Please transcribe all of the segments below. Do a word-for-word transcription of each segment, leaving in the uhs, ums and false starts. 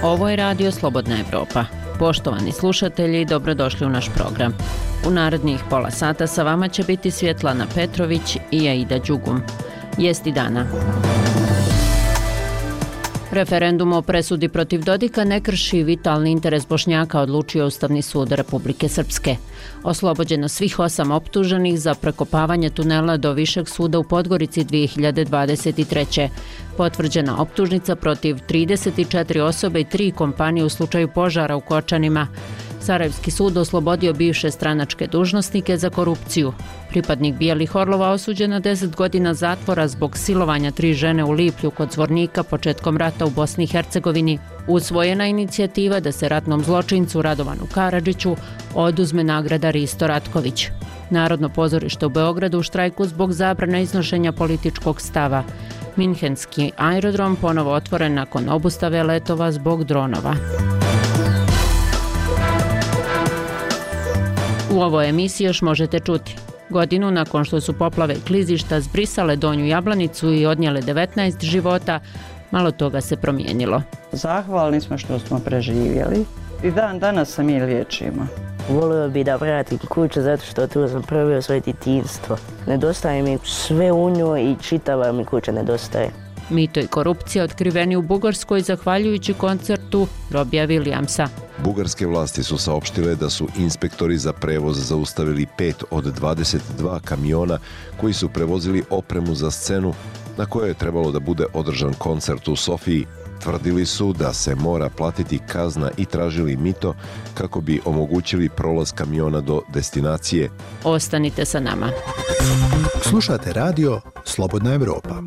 Ovo je Radio Slobodna Evropa. Poštovani slušatelji, dobrodošli u naš program. U narednih pola sata sa vama će biti Svjetlana Petrović i Aida Đugum. Vijesti dana. Referendum o presudi protiv Dodika ne krši vitalni interes Bošnjaka, odlučio Ustavni sud Republike Srpske. Oslobođeno svih osam optuženih za prekopavanje tunela do Višeg suda u Podgorici dvije hiljade dvadeset treće. Potvrđena optužnica protiv trideset četiri osobe i tri kompanije u slučaju požara u Kočanima. Sarajevski sud oslobodio bivše stranačke dužnosnike za korupciju. Pripadnik Bijelih orlova osuđen na deset godina zatvora zbog silovanja tri žene u Liplju kod Zvornika početkom rata u Bosni i Hercegovini. Usvojena inicijativa da se ratnom zločincu Radovanu Karadžiću oduzme nagrada Risto Ratković. Narodno pozorište u Beogradu u štrajku zbog zabrane iznošenja političkog stava. Minhenski aerodrom ponovo otvoren nakon obustave letova zbog dronova. U ovoj emisiji još možete čuti. Godinu nakon što su poplave i klizišta zbrisale Donju Jablanicu i odnijele devetnaest života, malo toga se promijenilo. Zahvalni smo što smo preživjeli i dan danas se mi liječimo. Volio bi da vratim kuću zato što tu sam proveo svoje djetinjstvo. Nedostaje mi sve u njoj i čitava mi kuća nedostaje. Mito i korupcija otkriveni u Bugarskoj zahvaljujući koncertu Robija Williamsa. Bugarske vlasti su saopštile da su inspektori za prevoz zaustavili pet od dvadeset dva kamiona koji su prevozili opremu za scenu na kojoj je trebalo da bude održan koncert u Sofiji. Tvrdili su da se mora platiti kazna i tražili mito kako bi omogućili prolaz kamiona do destinacije. Ostanite sa nama. Slušate radio Slobodna Evropa.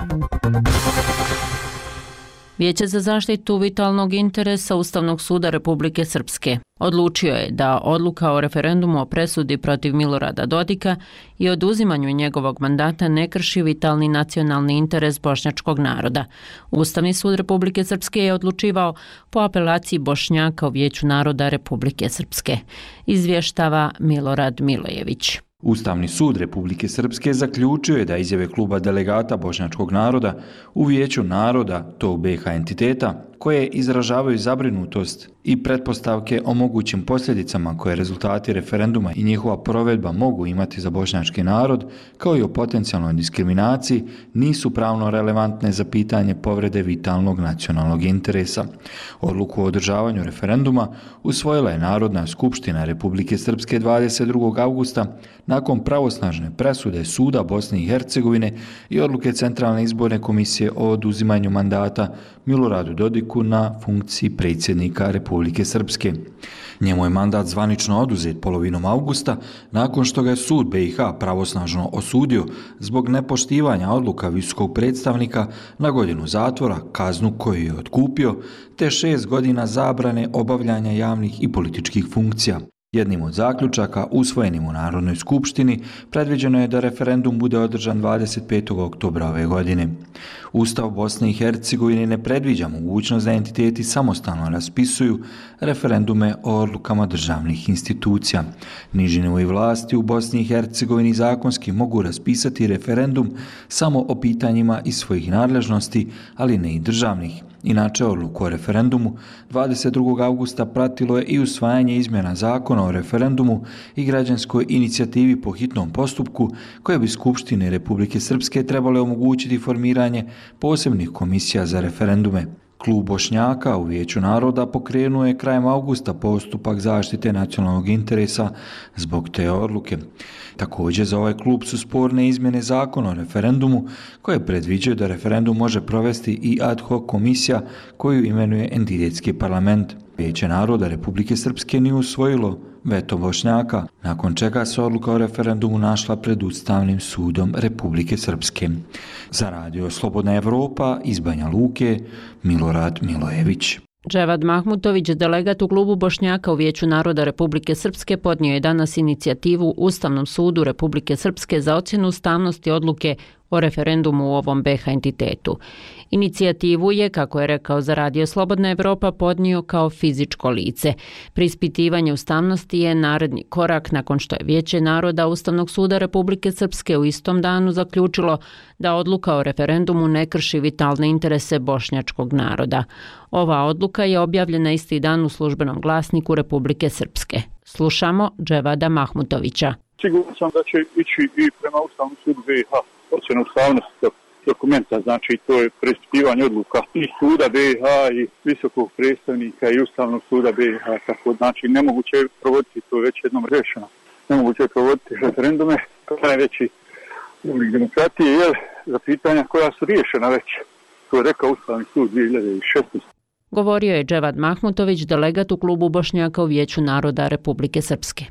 Vijeće za zaštitu vitalnog interesa Ustavnog suda Republike Srpske odlučio je da odluka o referendumu o presudi protiv Milorada Dodika i oduzimanju njegovog mandata ne krši vitalni nacionalni interes bošnjačkog naroda. Ustavni sud Republike Srpske je odlučivao po apelaciji Bošnjaka u Vijeću naroda Republike Srpske. Izvještava Milorad Milojević. Ustavni sud Republike Srpske zaključio je da izjave kluba delegata bošnjačkog naroda u Vijeću naroda tog be ha entiteta, koje izražavaju zabrinutost i pretpostavke o mogućim posljedicama koje rezultati referenduma i njihova provedba mogu imati za bošnjački narod, kao i o potencijalnoj diskriminaciji, nisu pravno relevantne za pitanje povrede vitalnog nacionalnog interesa. Odluku o održavanju referenduma usvojila je Narodna skupština Republike Srpske dvadeset drugog avgusta nakon pravosnažne presude Suda Bosne i Hercegovine i odluke Centralne izborne komisije o oduzimanju mandata Miloradu Dodiku na funkciji predsjednika Republike Srpske. Njemu je mandat zvanično oduzet polovinom avgusta nakon što ga je sud be i ha pravosnažno osudio zbog nepoštivanja odluka visokog predstavnika na godinu zatvora, kaznu koju je otkupio, te šest godina zabrane obavljanja javnih i političkih funkcija. Jednim od zaključaka usvojenim u Narodnoj skupštini predviđeno je da referendum bude održan dvadeset petog oktobra ove godine. Ustav Bosne i Hercegovine ne predviđa mogućnost da entiteti samostalno raspisuju referendume o odlukama državnih institucija. Niži nivoi vlasti u Bosni i Hercegovini zakonski mogu raspisati referendum samo o pitanjima iz svojih nadležnosti, ali ne i državnih. Inače, odluku o referendumu dvadeset drugog avgusta pratilo je i usvajanje izmjena zakona o referendumu i građanskoj inicijativi po hitnom postupku koje bi Skupštine Republike Srpske trebale omogućiti formiranje posebnih komisija za referendume. Klub Bošnjaka u Vijeću naroda pokrenuo je krajem avgusta postupak zaštite nacionalnog interesa zbog te odluke. Također za ovaj klub su sporne izmjene zakona o referendumu koje predviđaju da referendum može provesti i ad hoc komisija koju imenuje entitetski parlament. Vijeće naroda Republike Srpske nije usvojilo veto Bošnjaka, nakon čega se odluka o referendumu našla pred Ustavnim sudom Republike Srpske. Za radio Slobodna Evropa iz Banja Luke, Milorad Milojević. Dževad Mahmutović, delegat u klubu Bošnjaka u Vijeću naroda Republike Srpske, podnio je danas inicijativu Ustavnom sudu Republike Srpske za ocjenu ustavnosti odluke o referendumu u ovom B H entitetu. Inicijativu je, kako je rekao za Radio Slobodna Evropa, podnio kao fizičko lice. Preispitivanje ustavnosti je naredni korak nakon što je Vijeće naroda Ustavnog suda Republike Srpske u istom danu zaključilo da odluka o referendumu ne krši vitalne interese bošnjačkog naroda. Ova odluka je objavljena isti dan u službenom glasniku Republike Srpske. Slušamo Dževada Mahmutovića. Siguran sam da će ići i prema Ustavnom sudu B H ocjena ustavnosti dokumenta, znači to je preispitivanje odluka i suda B H i visokog predstavnika i Ustavnog suda B H, tako znači nemoguće je provoditi, to je već jednom rešeno, nemoguće je provoditi referendume, to je najveći oblik demokratije, jer za pitanja koja su riješena već, to je rekao Ustavni sud dvije hiljade šesnaeste. Govorio je Dževad Mahmutović, delegat u klubu Bošnjaka u Vijeću naroda Republike Srpske.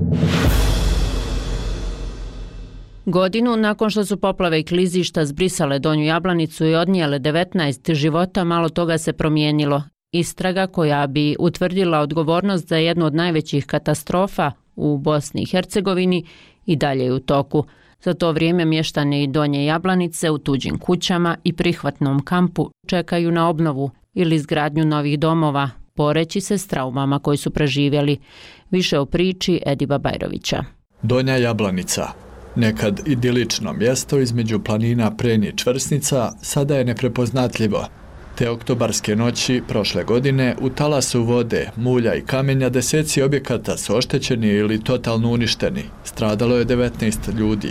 Godinu nakon što su poplave i klizišta zbrisale Donju Jablanicu i odnijele devetnaest života, malo toga se promijenilo. Istraga koja bi utvrdila odgovornost za jednu od najvećih katastrofa u Bosni i Hercegovini i dalje je u toku. Za to vrijeme mještani Donje Jablanice u tuđim kućama i prihvatnom kampu čekaju na obnovu ili izgradnju novih domova, boreći se s traumama koji su preživjeli. Više o priči Ediba Bajrovića. Donja Jablanica, nekad idilično mjesto između planina Prenj i Čvrsnica, sada je neprepoznatljivo. Te oktobarske noći prošle godine u talasu vode, mulja i kamenja deseci objekata su oštećeni ili totalno uništeni. Stradalo je devetnaest ljudi.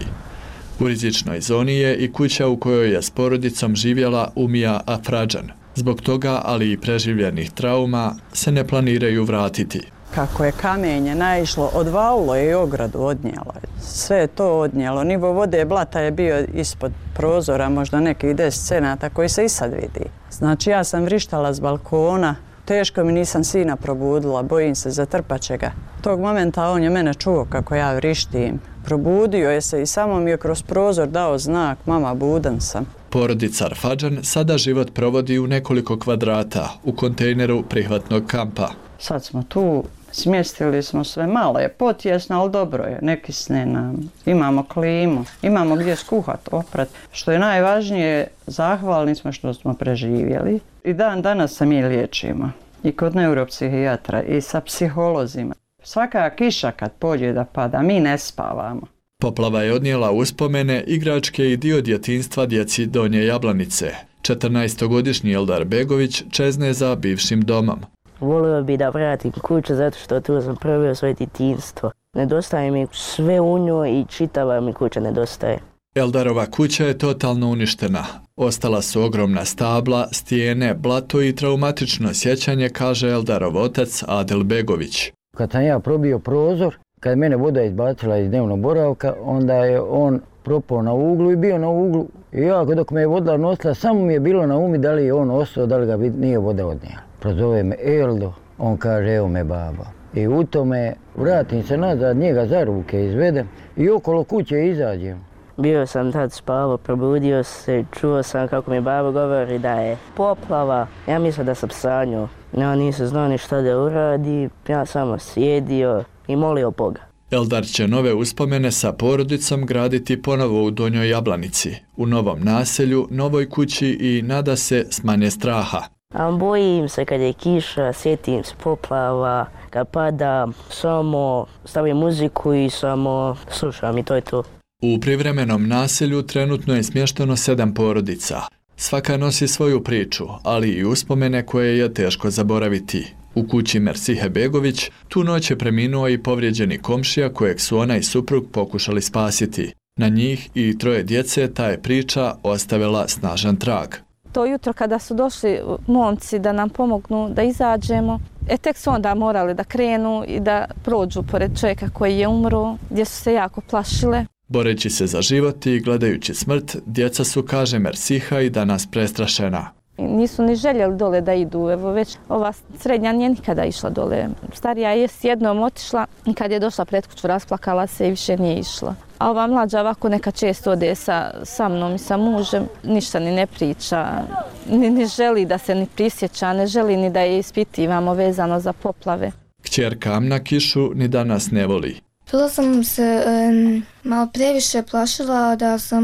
U rizičnoj zoni je i kuća u kojoj je s porodicom živjela Umija Afradžan. Zbog toga, ali i preživljenih trauma, se ne planiraju vratiti. Kako je kamenje naišlo, odvalilo je i ogradu, odnijelo je. Sve je to odnijelo. Nivo vode blata je bio ispod prozora, možda nekih deset cenata koji se i sad vidi. Znači ja sam vrištala s balkona, teško mi, nisam sina probudila, bojim se, zatrpat će ga. Tog momenta on je mene čuo kako ja vrištim. Probudio je se i samo mi je kroz prozor dao znak, mama, budan sam. Porodica Arfadžan sada život provodi u nekoliko kvadrata, u kontejneru prihvatnog kampa. Sad smo tu, smjestili smo sve, malo je potjesno, ali dobro je, ne kisne nam. Imamo klimu, imamo gdje skuhat, oprat. Što je najvažnije, zahvalni smo što smo preživjeli. I dan danas se mi liječimo. I kod neuropsihijatra, i sa psiholozima. Svaka kiša kad pođe da pada, mi ne spavamo. Poplava je odnijela uspomene, igračke i dio djetinjstva djeci Donje Jablanice. četrnaestogodišnji Eldar Begović čezne za bivšim domom. Volio bi da vratim kuću zato što tu sam proveo svoje djetinjstvo. Nedostaje mi sve u njoj i čitava mi kuća nedostaje. Eldarova kuća je totalno uništena. Ostala su ogromna stabla, stijene, blato i traumatično sjećanje, kaže Eldarov otac Adel Begović. Kad sam ja probio prozor, kad je mene voda izbacila iz dnevnog boravka, onda je on propao na uglu i bio na uglu. I ja dok me je voda nosila, samo mi je bilo na umi da li je on ostao, da li ga nije voda odnijela. Prozove me Eldo, on kaže evo me baba. I u tome vratim se nazad, njega za ruke izvedem i okolo kuće izađem. Bio sam tad spavao, probudio se, čuo sam kako mi baba govori da je poplava. Ja mislim da sam sanjao. Ja nisam znao ni šta da uradi, ja samo sjedio i molio Boga. Eldar će nove uspomene sa porodicom graditi ponovo u Donjoj Jablanici, u novom naselju, novoj kući i nada se s manje straha. A bojim se kad je kiša, sjetim se poplava, kad pada, samo stavim muziku i samo slušam i to je to. U privremenom naselju trenutno je smješteno sedam porodica. Svaka nosi svoju priču, ali i uspomene koje je teško zaboraviti. U kući Mersihe Begović tu noć je preminuo i povrijeđeni komšija kojeg su ona i suprug pokušali spasiti. Na njih i troje djece ta je priča ostavila snažan trag. To jutro kada su došli momci da nam pomognu da izađemo, e tek su onda morali da krenu i da prođu pored čovjeka koji je umro, gdje su se jako plašile. Boreći se za život i gledajući smrt, djeca su, kaže Mersiha, i danas prestrašena. Nisu ni željeli dole da idu, evo već ova srednja nije nikada išla dole. Starija je s jednom otišla i kad je došla pred kuću rasplakala se i više nije išla. A ova mlađa ovako neka često ode sa, sa mnom i sa mužem, ništa ni ne priča, ni, ni želi da se ni prisjeća, ne želi ni da je ispitivamo vezano za poplave. Kćerka Amna kišu ni danas ne voli. Bila sam se um, malo previše plašila da sam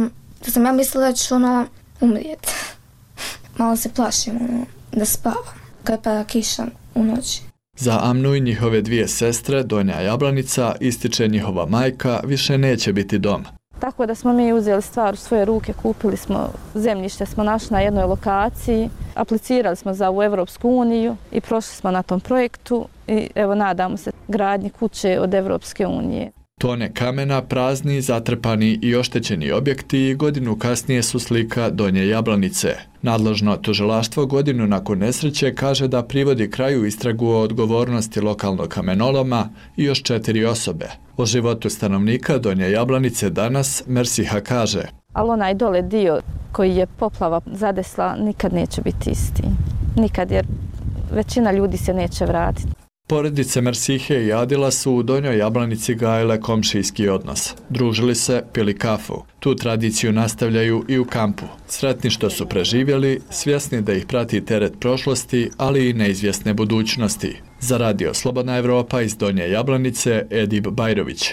Da sam ja mislila da ću ono umrijeti. Malo se plašim ono, da spavam kad pada kiša u noći. Za Amnu i njihove dvije sestre, Donja Jablanica, ističe njihova majka, više neće biti dom. Tako da smo mi uzeli stvar u svoje ruke, kupili smo zemljište, smo našli na jednoj lokaciji, aplicirali smo za u Evropsku uniju i prošli smo na tom projektu i evo nadamo se gradnji kuće od Evropske unije. Tone kamena, prazni, zatrpani i oštećeni objekti godinu kasnije su slika Donje Jablanice. Nadležno tužilaštvo godinu nakon nesreće kaže da privodi kraju istragu o odgovornosti lokalnog kamenoloma i još četiri osobe. O životu stanovnika Donje Jablanice danas Mersiha kaže: ali onaj dole dio koji je poplava zadesla nikad neće biti isti. Nikad, jer većina ljudi se neće vratiti. Porodice Mersihe i Adila su u Donjoj Jablanici gajile komšijski odnos. Družili se, pili kafu. Tu tradiciju nastavljaju i u kampu. Sretni što su preživjeli, svjesni da ih prati teret prošlosti, ali i neizvjesne budućnosti. Za Radio Slobodna Evropa iz Donje Jablanice, Edib Bajrović.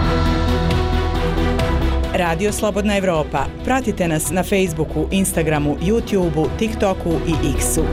Radio Slobodna Evropa. Pratite nas na Facebooku, Instagramu, YouTubeu, TikToku i X-u.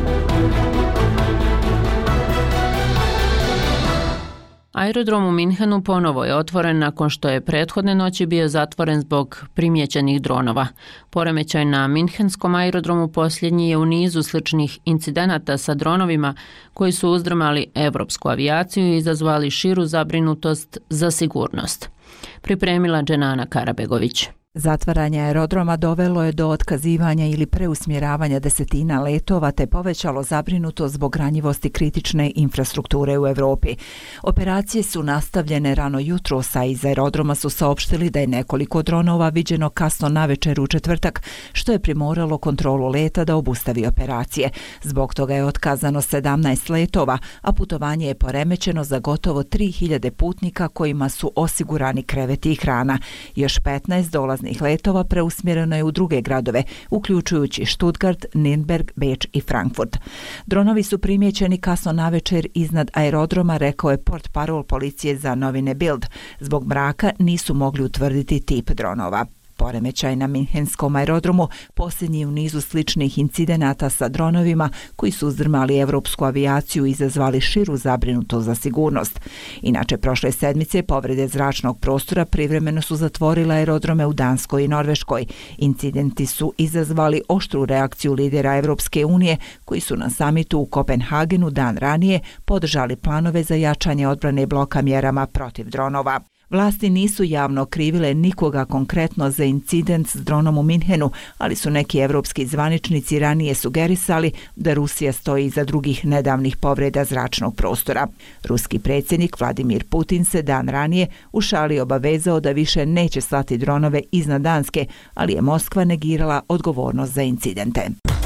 Aerodrom u Minhenu ponovo je otvoren nakon što je prethodne noći bio zatvoren zbog primijećenih dronova. Poremećaj na Minhenskom aerodromu posljednji je u nizu sličnih incidenata sa dronovima koji su uzdrmali evropsku avijaciju i izazvali širu zabrinutost za sigurnost. Pripremila Dženana Karabegović. Zatvaranje aerodroma dovelo je do otkazivanja ili preusmjeravanja desetina letova te povećalo zabrinutost zbog ranjivosti kritične infrastrukture u Evropi. Operacije su nastavljene rano jutros, a iz aerodroma su saopštili da je nekoliko dronova viđeno kasno navečer u četvrtak, što je primoralo kontrolu leta da obustavi operacije. Zbog toga je otkazano sedamnaest letova, a putovanje je poremećeno za gotovo tri hiljade putnika kojima su osigurani kreveti i hrana. Još petnaest dolaznih letova preusmjereno je u druge gradove, uključujući Stuttgart, Nürnberg, Beč i Frankfurt. Dronovi su primijećeni kasno navečer iznad aerodroma, rekao je portparol policije za novine Bild. Zbog mraka nisu mogli utvrditi tip dronova. Poremećaj na Minhenskom aerodromu posljednji u nizu sličnih incidenata sa dronovima koji su uzdrmali evropsku avijaciju i izazvali širu zabrinutost za sigurnost. Inače, prošle sedmice povrede zračnog prostora privremeno su zatvorile aerodrome u Danskoj i Norveškoj. Incidenti su izazvali oštru reakciju lidera Evropske unije koji su na samitu u Kopenhagenu dan ranije podržali planove za jačanje odbrane bloka mjerama protiv dronova. Vlasti nisu javno krivile nikoga konkretno za incident s dronom u Minhenu, ali su neki evropski zvaničnici ranije sugerisali da Rusija stoji iza drugih nedavnih povreda zračnog prostora. Ruski predsjednik Vladimir Putin se dan ranije u šali obavezao da više neće slati dronove iznad Danske, ali je Moskva negirala odgovornost za incidente.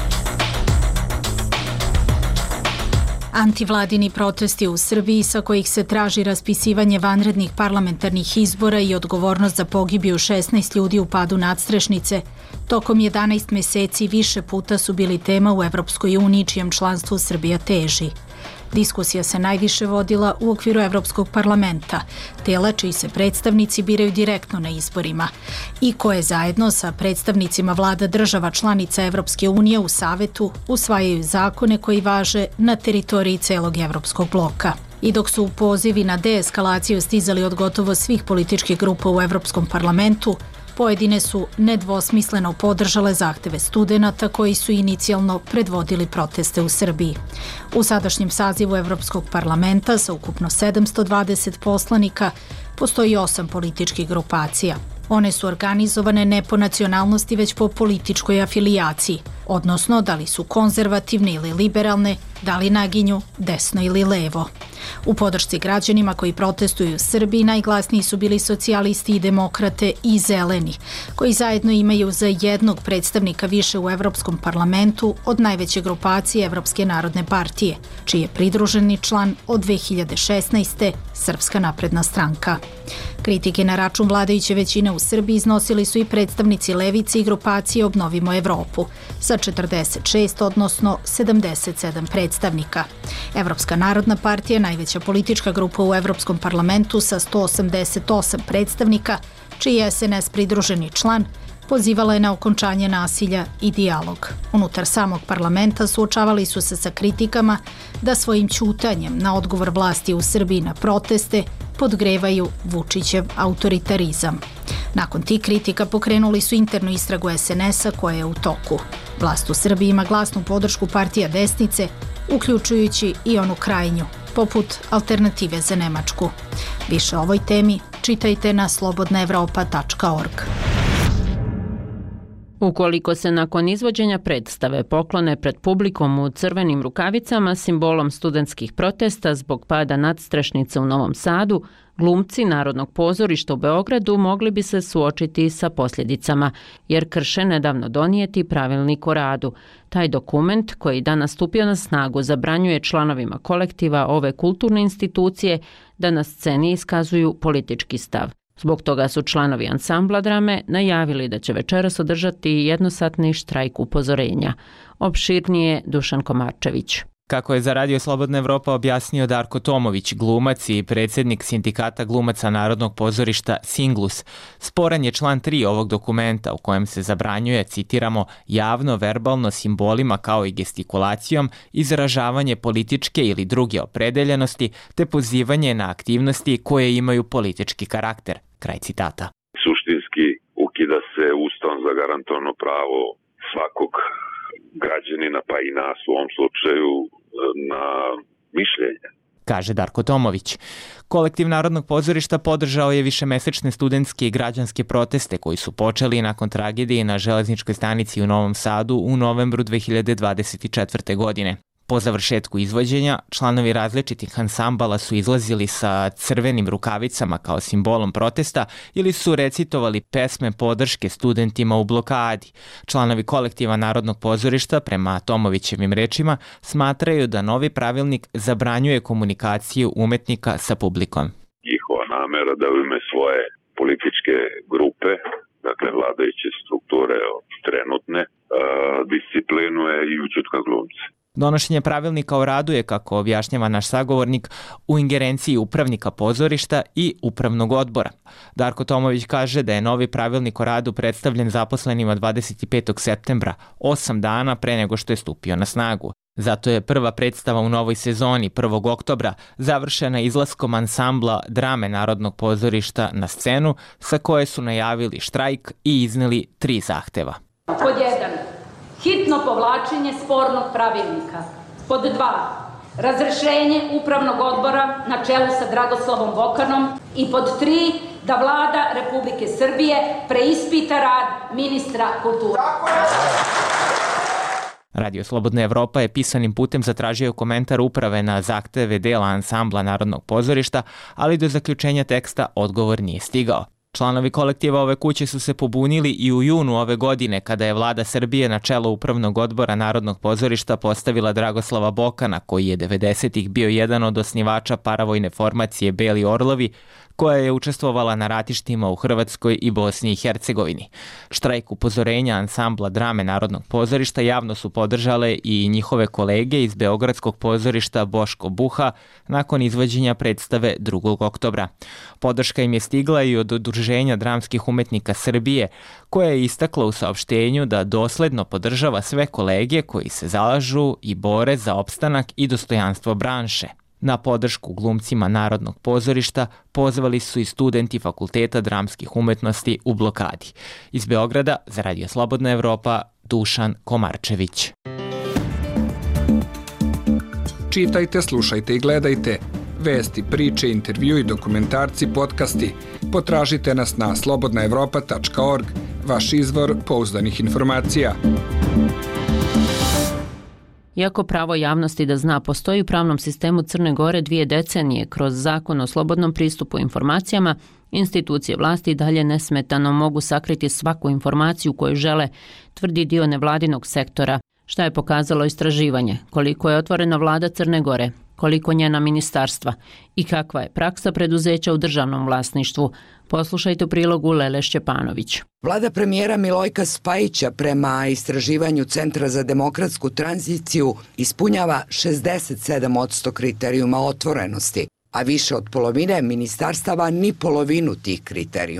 Antivladini protesti u Srbiji sa kojih se traži raspisivanje vanrednih parlamentarnih izbora i odgovornost za pogibiju šesnaest ljudi u padu nadstrešnice, tokom jedanaest mjeseci više puta su bili tema u Evropskoj uniji čijem članstvu Srbija teži. Diskusija se najviše vodila u okviru Evropskog parlamenta, tela čiji se predstavnici biraju direktno na izborima i koje zajedno sa predstavnicima vlada država članica Evropske unije u Savetu usvajaju zakone koji važe na teritoriji celog Evropskog bloka. I dok su pozivi na deeskalaciju stizali od gotovo svih političkih grupa u Evropskom parlamentu, pojedine su nedvosmisleno podržale zahteve studenata koji su inicijalno predvodili proteste u Srbiji. U sadašnjem sazivu Evropskog parlamenta sa ukupno sedamsto dvadeset poslanika postoji osam političkih grupacija. One su organizovane ne po nacionalnosti već po političkoj afilijaciji, odnosno da li su konzervativne ili liberalne, da li naginju desno ili levo. U podršci građanima koji protestuju u Srbiji najglasniji su bili socijalisti i demokrate i zeleni, koji zajedno imaju za jednog predstavnika više u Evropskom parlamentu od najveće grupacije Evropske narodne partije, čiji je pridruženi član od dve hiljade šesnaeste. Srpska napredna stranka. Kritike na račun vladajuće većine u Srbiji iznosili su i predstavnici levice i grupacije Obnovimo Evropu sa četrdeset šest, odnosno sedamdeset sedam predstavnika. Evropska narodna partija, najveća politička grupa u Evropskom parlamentu sa sto osamdeset osam predstavnika, čiji je S N S pridruženi član, Pozivala je na okončanje nasilja i dijalog. Unutar samog parlamenta suočavali su se sa kritikama da svojim ćutanjem na odgovor vlasti u Srbiji na proteste podgrevaju Vučićev autoritarizam. Nakon tih kritika pokrenuli su internu istragu es en es a koja je u toku. Vlast u Srbiji ima glasnu podršku partija desnice, uključujući i onu krajnju, poput Alternative za Nemačku. Više o ovoj temi čitajte na slobodna evropa tačka org. Ukoliko se nakon izvođenja predstave poklone pred publikom u crvenim rukavicama, simbolom studentskih protesta zbog pada nadstrešnice u Novom Sadu, glumci Narodnog pozorišta u Beogradu mogli bi se suočiti sa posljedicama, jer krše nedavno donijeti pravilnik o radu. Taj dokument, koji danas stupio na snagu, zabranjuje članovima kolektiva ove kulturne institucije da na sceni iskazuju politički stav. Zbog toga su članovi ansambla drame najavili da će večeras održati jednosatni štrajk upozorenja. Opširnije Dušan Komarčević. Kako je za Radio Slobodna Evropa objasnio Darko Tomović, glumac i predsjednik sindikata glumaca Narodnog pozorišta Singlus, sporan je član tri ovog dokumenta u kojem se zabranjuje, citiramo, javno, verbalno, simbolima kao i gestikulacijom, izražavanje političke ili druge opredeljenosti te pozivanje na aktivnosti koje imaju politički karakter. Kraj citata. Suštinski ukida se Ustavom zagarantovano pravo svakog građanina, pa i nas u ovom slučaju, na mišljenje. Kaže Darko Tomović. Kolektiv Narodnog pozorišta podržao je višemesečne studentske i građanske proteste koji su počeli nakon tragedije na železničkoj stanici u Novom Sadu u novembru dve hiljade dvadeset četvrte. godine. Po završetku izvođenja, članovi različitih ansambala su izlazili sa crvenim rukavicama kao simbolom protesta ili su recitovali pesme podrške studentima u blokadi. Članovi kolektiva Narodnog pozorišta, prema Tomovićevim rečima, smatraju da novi pravilnik zabranjuje komunikaciju umetnika sa publikom. Njihova namera da u ime svoje političke grupe, dakle vladajuće strukture trenutne, disciplinuje i ućutka glumce. Donošenje pravilnika o radu je, kako objašnjava naš sagovornik, u ingerenciji upravnika pozorišta i upravnog odbora. Darko Tomović kaže da je novi pravilnik o radu predstavljen zaposlenima dvadeset petog septembra, osam dana pre nego što je stupio na snagu. Zato je prva predstava u novoj sezoni prvog oktobra završena izlaskom ansambla drame Narodnog pozorišta na scenu, sa koje su najavili štrajk i izneli tri zahteva. Pod jedan. Hitno povlačenje spornog pravilnika. Pod dva. Razrešenje upravnog odbora na čelu sa Dragoslavom Bokanom. I pod tri. Da vlada Republike Srbije preispita rad ministra kulture. Radio Slobodna Evropa je pisanim putem zatražio komentar uprave na zahteve dela ansambla Narodnog pozorišta, ali do zaključenja teksta odgovor nije stigao. Članovi kolektiva ove kuće su se pobunili i u junu ove godine kada je vlada Srbije na čelo upravnog odbora Narodnog pozorišta postavila Dragoslava Bokana, koji je devedesetih bio jedan od osnivača paravojne formacije Beli Orlovi, koja je učestvovala na ratištima u Hrvatskoj i Bosni i Hercegovini. Štrajk upozorenja ansambla drame Narodnog pozorišta javno su podržale i njihove kolege iz Beogradskog pozorišta Boško Buha nakon izvođenja predstave drugog oktobra. Podrška im je stigla i od Udruženja dramskih umetnika Srbije, koja je istakla u saopštenju da dosledno podržava sve kolege koji se zalažu i bore za opstanak i dostojanstvo branše. Na podršku glumcima Narodnog pozorišta pozvali su i studenti Fakulteta dramskih umetnosti u blokadi. Iz Beograda za Radio Slobodna Evropa, Dušan Komarčević. Čitajte, slušajte i gledajte. Vesti, priče, intervju i dokumentarci, podcasti. Potražite nas na slobodna evropa tačka org, vaš izvor pouzdanih informacija. Iako pravo javnosti da zna postoji u pravnom sistemu Crne Gore dvije decenije kroz zakon o slobodnom pristupu informacijama, institucije vlasti i dalje nesmetano mogu sakriti svaku informaciju koju žele, tvrdi dio nevladinog sektora. Šta je pokazalo istraživanje? Koliko je otvorena vlada Crne Gore? Koliko njena ministarstva? I kakva je praksa preduzeća u državnom vlasništvu? Poslušajte u prilogu Lele Šćepanović. Vlada premijera Milojka Spajića prema istraživanju Centra za demokratsku tranziciju ispunjava šezdeset sedam posto kriterijuma otvorenosti, a više od polovine ministarstava ni polovinu tih kriterijuma.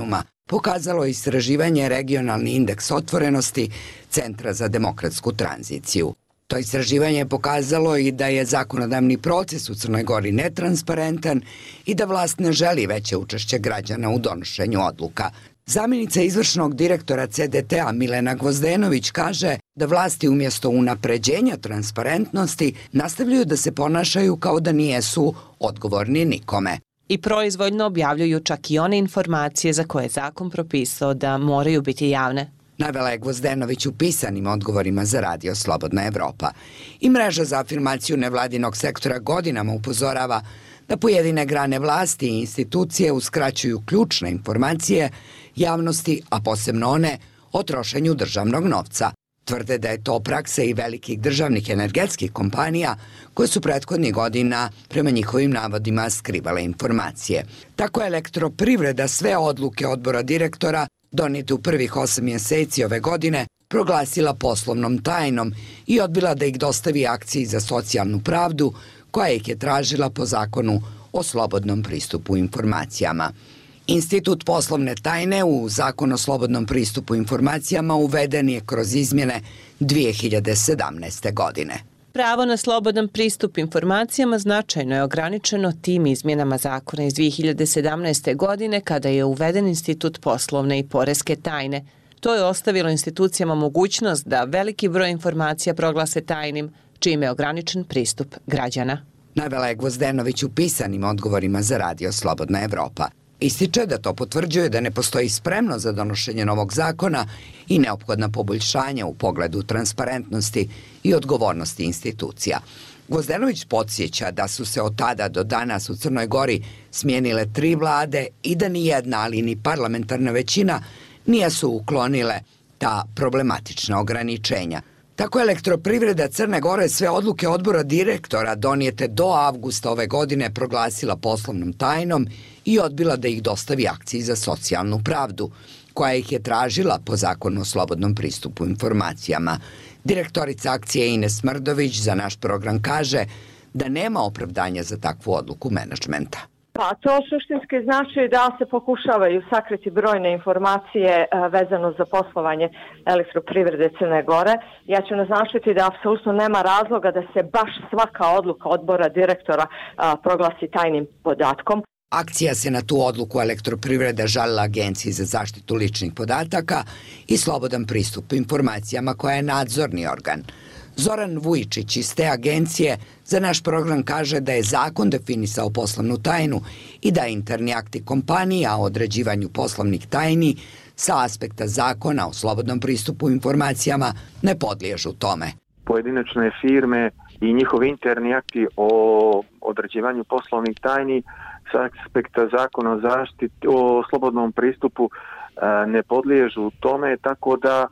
pokazalo je istraživanje Regionalni indeks otvorenosti Centra za demokratsku tranziciju. To istraživanje je pokazalo i da je zakonodavni proces u Crnoj Gori netransparentan i da vlast ne želi veće učešće građana u donošenju odluka. Zamjenica izvršnog direktora C D T-a Milena Gvozdenović kaže da vlasti umjesto unapređenja transparentnosti nastavljaju da se ponašaju kao da nijesu odgovorni nikome. I proizvoljno objavljuju čak i one informacije za koje je zakon propisao da moraju biti javne. Navela je Gvozdenović u pisanim odgovorima za radio Slobodna Evropa. I mreža za afirmaciju nevladinog sektora godinama upozorava da pojedine grane vlasti i institucije uskraćuju ključne informacije javnosti, a posebno one o trošenju državnog novca. Tvrde da je to praksa i velikih državnih energetskih kompanija koje su prethodnih godina prema njihovim navodima skrivale informacije. Tako je Elektroprivreda sve odluke odbora direktora donijete u prvih osam mjeseci ove godine proglasila poslovnom tajnom i odbila da ih dostavi Akciji za socijalnu pravdu koja ih je tražila po zakonu o slobodnom pristupu informacijama. Institut poslovne tajne u Zakon o slobodnom pristupu informacijama uveden je kroz izmjene dvije hiljade sedamnaeste. godine. Pravo na slobodan pristup informacijama značajno je ograničeno tim izmjenama zakona iz dvije hiljade sedamnaeste. godine kada je uveden institut poslovne i poreske tajne. To je ostavilo institucijama mogućnost da veliki broj informacija proglase tajnim, čime je ograničen pristup građana. Navela je Gvozdenović u pisanim odgovorima za radio Slobodna Evropa. Ističe da to potvrđuje da ne postoji spremno za donošenje novog zakona i neophodna poboljšanja u pogledu transparentnosti i odgovornosti institucija. Gvozdenović podsjeća da su se od tada do danas u Crnoj Gori smijenile tri vlade i da ni jedna, ali ni parlamentarna većina nisu uklonile ta problematična ograničenja. Tako je Elektroprivreda Crne Gore sve odluke odbora direktora donijete do avgusta ove godine proglasila poslovnom tajnom i odbila da ih dostavi Akciji za socijalnu pravdu, koja ih je tražila po zakonu o slobodnom pristupu informacijama. Direktorica akcije Ines Mrdović za naš program kaže da nema opravdanja za takvu odluku menadžmenta. Pa to suštinski znači da se pokušavaju sakriti brojne informacije vezano za poslovanje Elektroprivrede Crne Gore. Ja ću naznačiti da apsolutno nema razloga da se baš svaka odluka odbora direktora proglasi tajnim podatkom. Akcija se na tu odluku Elektroprivreda žalila Agenciji za zaštitu ličnih podataka i slobodan pristup informacijama koja je nadzorni organ. Zoran Vujičić iz te agencije za naš program kaže da je zakon definisao poslovnu tajnu i da interni akti kompanija o određivanju poslovnih tajni sa aspekta zakona o slobodnom pristupu informacijama ne podliježu tome. Pojedinačne firme i njihovi interni akti o određivanju poslovnih tajni sa aspekta zakona o zaštiti, o slobodnom pristupu ne podliježu tome, tako da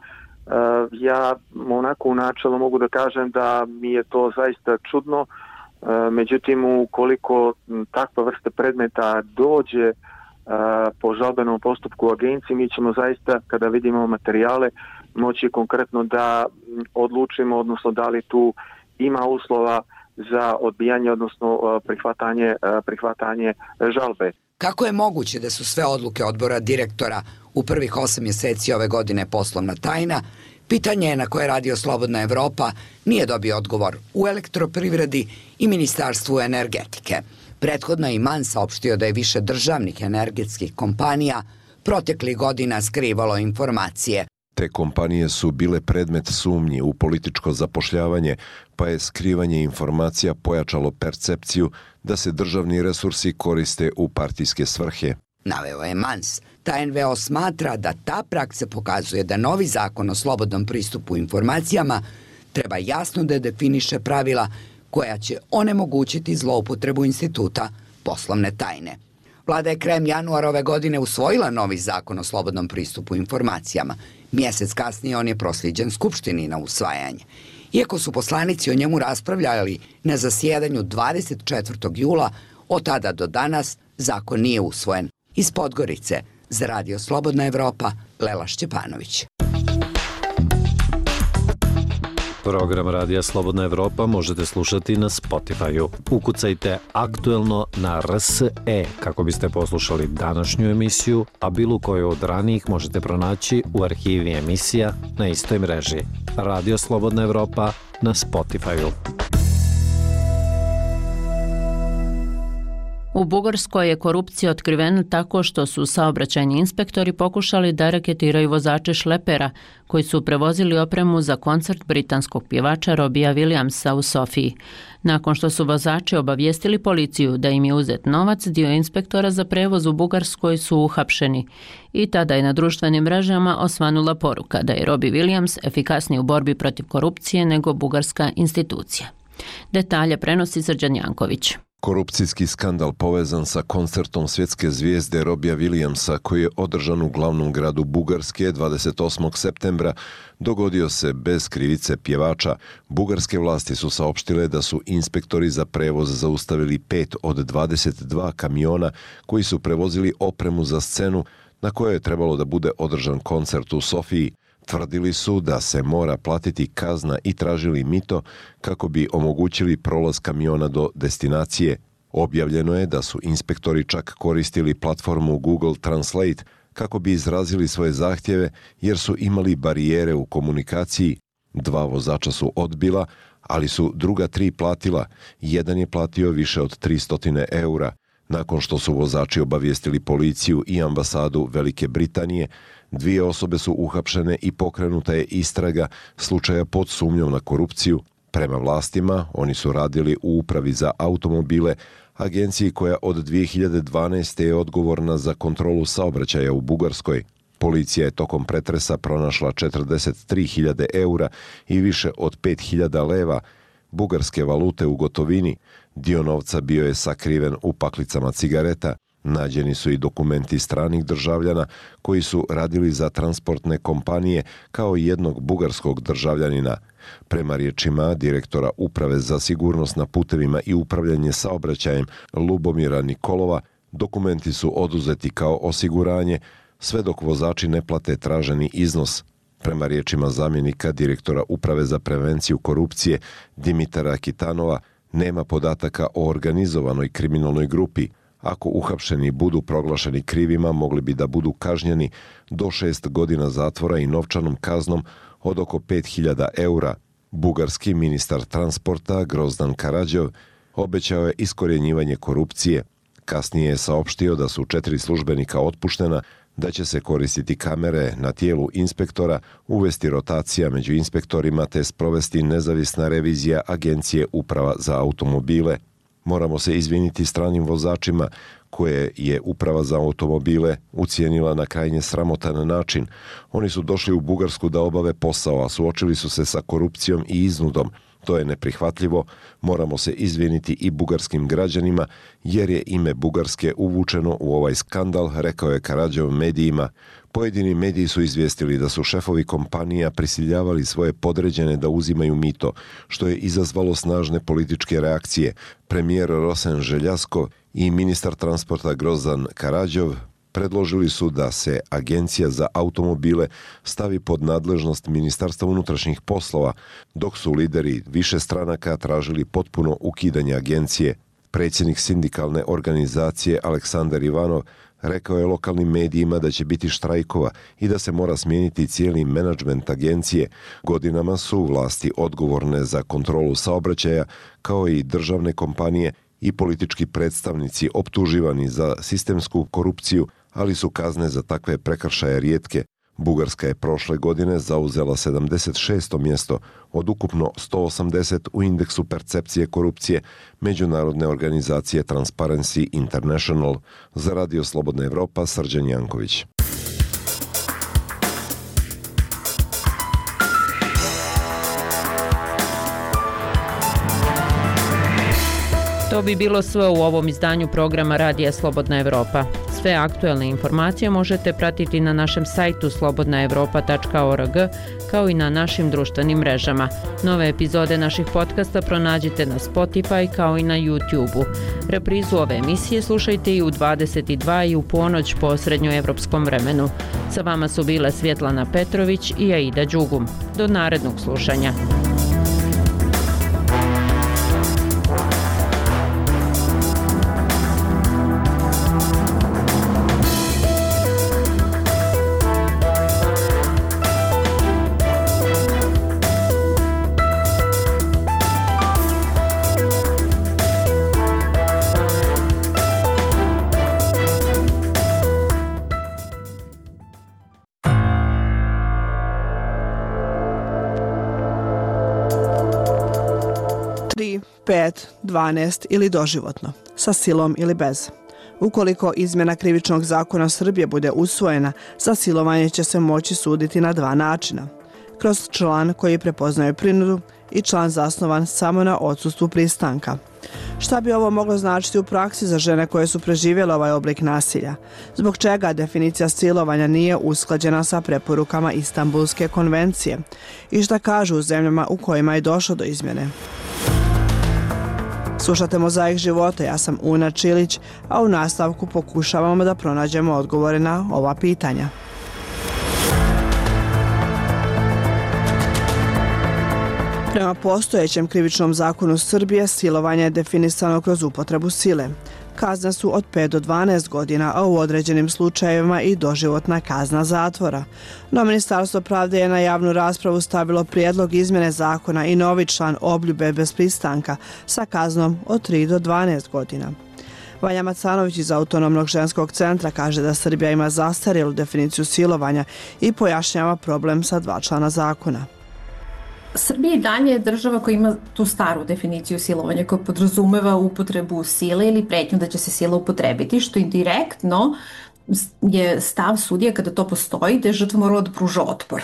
ja onako u načelu mogu da kažem da mi je to zaista čudno, međutim ukoliko takva vrsta predmeta dođe po žalbenom postupku u agenciji, mi ćemo zaista kada vidimo materijale moći konkretno da odlučimo, odnosno da li tu ima uslova za odbijanje, odnosno prihvatanje, prihvatanje žalbe. Kako je moguće da su sve odluke odbora direktora u prvih osam mjeseci ove godine poslovna tajna? Pitanje je na koje Radio Slobodna Evropa nije dobio odgovor u Elektroprivredi i Ministarstvu energetike. Prethodno je i Man saopštio da je više državnih energetskih kompanija proteklih godina skrivalo informacije. Te kompanije su bile predmet sumnji u političko zapošljavanje, pa je skrivanje informacija pojačalo percepciju da se državni resursi koriste u partijske svrhe. Naveo je Mans. Ta N V O smatra da ta praksa pokazuje da novi zakon o slobodnom pristupu informacijama treba jasno da definiše pravila koja će onemogućiti zloupotrebu instituta poslovne tajne. Vlada je krajem januara ove godine usvojila novi zakon o slobodnom pristupu informacijama. Mjesec kasnije on je proslijeđen Skupštini na usvajanje. Iako su poslanici o njemu raspravljali na zasjedanju dvadeset četvrtog jula, od tada do danas zakon nije usvojen. Iz Podgorice, za Radio Slobodna Evropa, Lela Šćepanović. Program Radija Slobodna Evropa možete slušati na Spotify-u. Ukucajte aktuelno na R S E kako biste poslušali današnju emisiju, a bilo koju od ranijih možete pronaći u arhivi emisija na istoj mreži. Radio Slobodna Evropa na Spotify-u. U Bugarskoj je korupcija otkrivena tako što su saobraćajni inspektori pokušali da reketiraju vozače šlepera koji su prevozili opremu za koncert britanskog pjevača Robija Williamsa u Sofiji. Nakon što su vozači obavijestili policiju da im je uzet novac, dio inspektora za prevoz u Bugarskoj su uhapšeni. I tada je na društvenim mrežama osvanula poruka da je Robbie Williams efikasniji u borbi protiv korupcije nego bugarska institucija. Detalje prenosi Srđan Janković. Korupcijski skandal povezan sa koncertom svjetske zvijezde Robija Williamsa koji je održan u glavnom gradu Bugarske dvadeset osmog septembra dogodio se bez krivice pjevača. Bugarske vlasti su saopštile da su inspektori za prevoz zaustavili pet od dvadeset dva kamiona koji su prevozili opremu za scenu na kojoj je trebalo da bude održan koncert u Sofiji. Tvrdili su da se mora platiti kazna i tražili mito kako bi omogućili prolaz kamiona do destinacije. Objavljeno je da su inspektori čak koristili platformu Google Translate kako bi izrazili svoje zahtjeve jer su imali barijere u komunikaciji. Dva vozača su odbila, ali su druga tri platila. Jedan je platio više od tristo eura. Nakon što su vozači obavijestili policiju i ambasadu Velike Britanije, dvije osobe su uhapšene i pokrenuta je istraga slučaja pod sumnjom na korupciju. Prema vlastima, oni su radili u upravi za automobile, agenciji koja od dvije hiljade dvanaeste. je odgovorna za kontrolu saobraćaja u Bugarskoj. Policija je tokom pretresa pronašla četrdeset tri hiljade eura i više od pet hiljada leva, bugarske valute u gotovini. Dio novca bio je sakriven u paklicama cigareta. Nađeni su i dokumenti stranih državljana koji su radili za transportne kompanije kao i jednog bugarskog državljanina. Prema riječima direktora Uprave za sigurnost na putevima i upravljanje saobraćajem Lubomira Nikolova, dokumenti su oduzeti kao osiguranje sve dok vozači ne plate traženi iznos. Prema riječima zamjenika direktora Uprave za prevenciju korupcije Dimitara Kitanova, nema podataka o organizovanoj kriminalnoj grupi. Ako uhapšeni budu proglašeni krivima, mogli bi da budu kažnjeni do šest godina zatvora i novčanom kaznom od oko pet hiljada eura. Bugarski ministar transporta Grozdan Karadžov obećao je iskorjenjivanje korupcije. Kasnije je saopštio da su četiri službenika otpuštena, da će se koristiti kamere na tijelu inspektora, uvesti rotacija među inspektorima te sprovesti nezavisna revizija Agencije Uprava za automobile. Moramo se izviniti stranim vozačima koje je Uprava za automobile ucijenila na krajnje sramotan način. Oni su došli u Bugarsku da obave posao, a suočili su se sa korupcijom i iznudom. To je neprihvatljivo. Moramo se izviniti i bugarskim građanima jer je ime Bugarske uvučeno u ovaj skandal, rekao je Karadžov medijima. Pojedini mediji su izvijestili da su šefovi kompanija prisiljavali svoje podređene da uzimaju mito, što je izazvalo snažne političke reakcije. Premijer Rosen Željasko i ministar transporta Grozdan Karadžov predložili su da se Agencija za automobile stavi pod nadležnost Ministarstva unutrašnjih poslova, dok su lideri više stranaka tražili potpuno ukidanje agencije. Predsjednik sindikalne organizacije Aleksandar Ivanov rekao je lokalnim medijima da će biti štrajkova i da se mora smijeniti cijeli menadžment agencije. Godinama su vlasti odgovorne za kontrolu saobraćaja, kao i državne kompanije i politički predstavnici optuživani za sistemsku korupciju, ali su kazne za takve prekršaje rijetke. Bugarska je prošle godine zauzela sedamdeset šesto mjesto od ukupno sto osamdeset u indeksu percepcije korupcije međunarodne organizacije Transparency International. Za Radio Slobodna Evropa, Srđan Janković. To bi bilo sve u ovom izdanju programa Radija Slobodna Evropa. Sve aktuelne informacije možete pratiti na našem sajtu slobodna evropa tačka org kao i na našim društvenim mrežama. Nove epizode naših podcasta pronađite na Spotify kao i na YouTube-u. Reprizu ove emisije slušajte i u dvadeset dva i u ponoć po srednjoevropskom vremenu. Sa vama su bile Svjetlana Petrović i Aida Đugum. Do narednog slušanja. pet, dvanaest ili doživotno, sa silom ili bez. Ukoliko izmjena krivičnog zakona Srbije bude usvojena, za silovanje će se moći suditi na dva načina. Kroz član koji prepoznaje prinudu i član zasnovan samo na odsustvu pristanka. Šta bi ovo moglo značiti u praksi za žene koje su preživjele ovaj oblik nasilja? Zbog čega definicija silovanja nije usklađena sa preporukama Istanbulske konvencije? I šta kažu u zemljama u kojima je došlo do izmjene? Slušate Mozaik života, ja sam Una Čilić, a u nastavku pokušavamo da pronađemo odgovore na ova pitanja. Prema postojećem krivičnom zakonu Srbije, silovanje je definisano kroz upotrebu sile. Kazne su od pet do dvanaest godina, a u određenim slučajevima i doživotna kazna zatvora. No Ministarstvo pravde je na javnu raspravu stavilo prijedlog izmjene zakona i novi član obljube bez pristanka sa kaznom od tri do dvanaest godina. Vanja Macanović iz Autonomnog ženskog centra kaže da Srbija ima zastarjelu definiciju silovanja i pojašnjava problem sa dva člana zakona. Srbija i dalje je država koja ima tu staru definiciju silovanja koja podrazumeva upotrebu sile ili pretnju da će se sila upotrebiti, što indirektno je stav sudija kada to postoji da je žrtva morala da pruža otpor.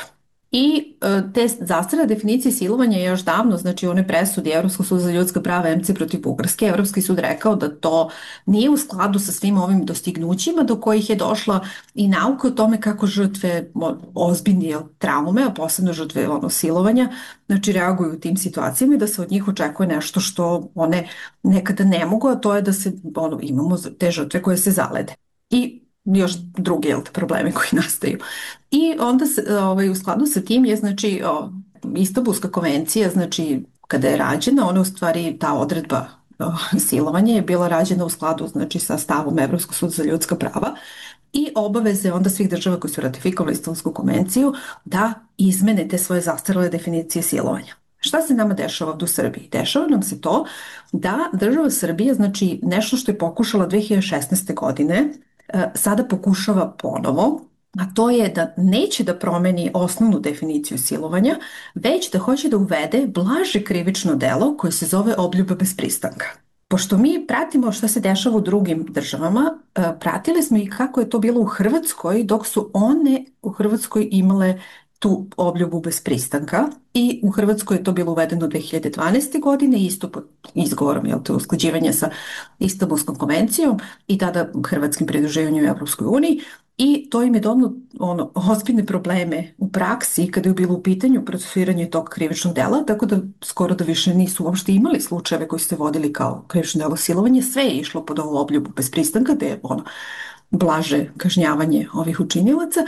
I te zastarjele definicije silovanja je još davno, znači u onoj presudi Evropskog suda za ljudska prava M C protiv Bugarske, Evropski sud rekao da to nije u skladu sa svim ovim dostignućima do kojih je došla i nauka o tome kako žrtve ozbiljne traume, a posebno žrtve ono, silovanja, znači reaguju u tim situacijama i da se od njih očekuje nešto što one nekada ne mogu, a to je da se ono, imamo te žrtve koje se zalede. I još druge probleme koji nastaju. I onda se, ovaj, u skladu sa tim je znači o, Istanbulska konvencija, znači kada je rađena, ona u stvari ta odredba o, silovanja je bila rađena u skladu znači sa stavom Evropskog suda za ljudska prava i obaveze onda svih država koji su ratifikovali Istanbulsku konvenciju da izmene te svoje zastarjele definicije silovanja. Šta se nama dešava ovdje u Srbiji? Dešava nam se to da država Srbija, znači nešto što je pokušala dve hiljade šesnaeste. godine, sada pokušava ponovo, a to je da neće da promeni osnovnu definiciju silovanja, već da hoće da uvede blaže krivično delo koje se zove obljuba bez pristanka. Pošto mi pratimo šta se dešava u drugim državama, pratili smo i kako je to bilo u Hrvatskoj, dok su one u Hrvatskoj imale tu obljubu bez pristanka i u Hrvatskoj je to bilo uvedeno dve hiljade dvanaeste. godine, isto pod izgovorom je to usklađivanje sa Istanbulskom konvencijom i tada hrvatskim pridruživanjem u Evropskoj uniji i to im je donalo ono, ozbiljne probleme u praksi kada je bilo u pitanju procesuiranje tog krivičnog dela, tako da skoro da više nisu uopšte imali slučajeve koji su se vodili kao krivično delo silovanje, sve je išlo pod ovu obljubu bez pristanka, da je ono blaže kažnjavanje ovih učinilaca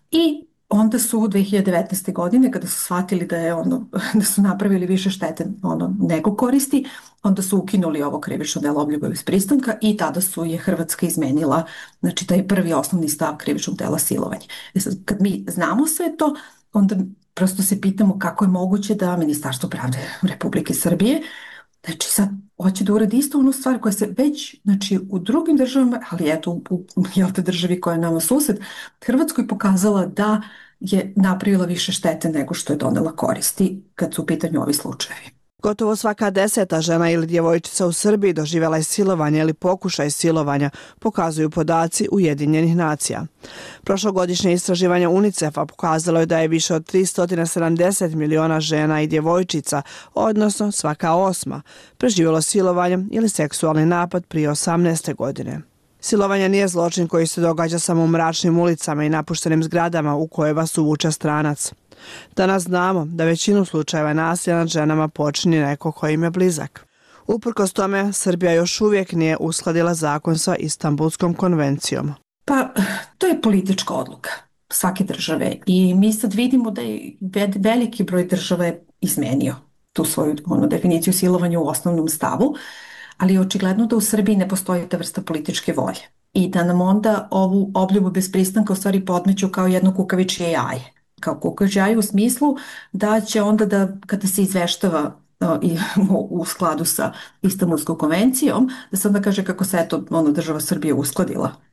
i onda su dve hiljade devetnaeste. godine, kada su shvatili da, je ono, da su napravili više štete ono, nego koristi, onda su ukinuli ovo krivično delo obljuba bez pristanka i tada su je Hrvatska izmenila, znači taj prvi osnovni stav krivičnog dela silovanja. E sad, kad mi znamo sve to, onda prosto se pitamo kako je moguće da Ministarstvo pravde Republike Srbije, znači sad hoće da uradi isto onu stvar koja se već, znači u drugim državama, ali eto u, u jel te državi koja je nama sused, Hrvatskoj pokazala da je napravila više štete nego što je donela koristi kad su u pitanju ovi slučajevi. Gotovo svaka deseta žena ili djevojčica u Srbiji doživjela je silovanje ili pokušaj silovanja, pokazuju podaci Ujedinjenih nacija. Prošlogodišnje istraživanje UNICEF-a pokazalo je da je više od tristo sedamdeset miliona žena i djevojčica, odnosno svaka osma, preživjelo silovanje ili seksualni napad prije osamnaeste. godine. Silovanje nije zločin koji se događa samo u mračnim ulicama i napuštenim zgradama u koje vas uvuče stranac. Danas znamo da većinu slučajeva nasilja nad ženama počini neko ko im je blizak. Uprkos tome, Srbija još uvijek nije uskladila zakon sa Istanbulskom konvencijom. Pa, to je politička odluka svake države i mi sad vidimo da je veliki broj država je izmenio tu svoju ono, definiciju silovanja u osnovnom stavu, ali je očigledno da u Srbiji ne postoji ta vrsta političke volje i da nam onda ovu obljubu bez pristanka u stvari podmeću kao jedno kukavičje jaje. Kao kukavičje jaje u smislu da će onda da kada se izveštava i u skladu sa Istanbulskom konvencijom, da se onda kaže kako se eto ono, država Srbije uskladila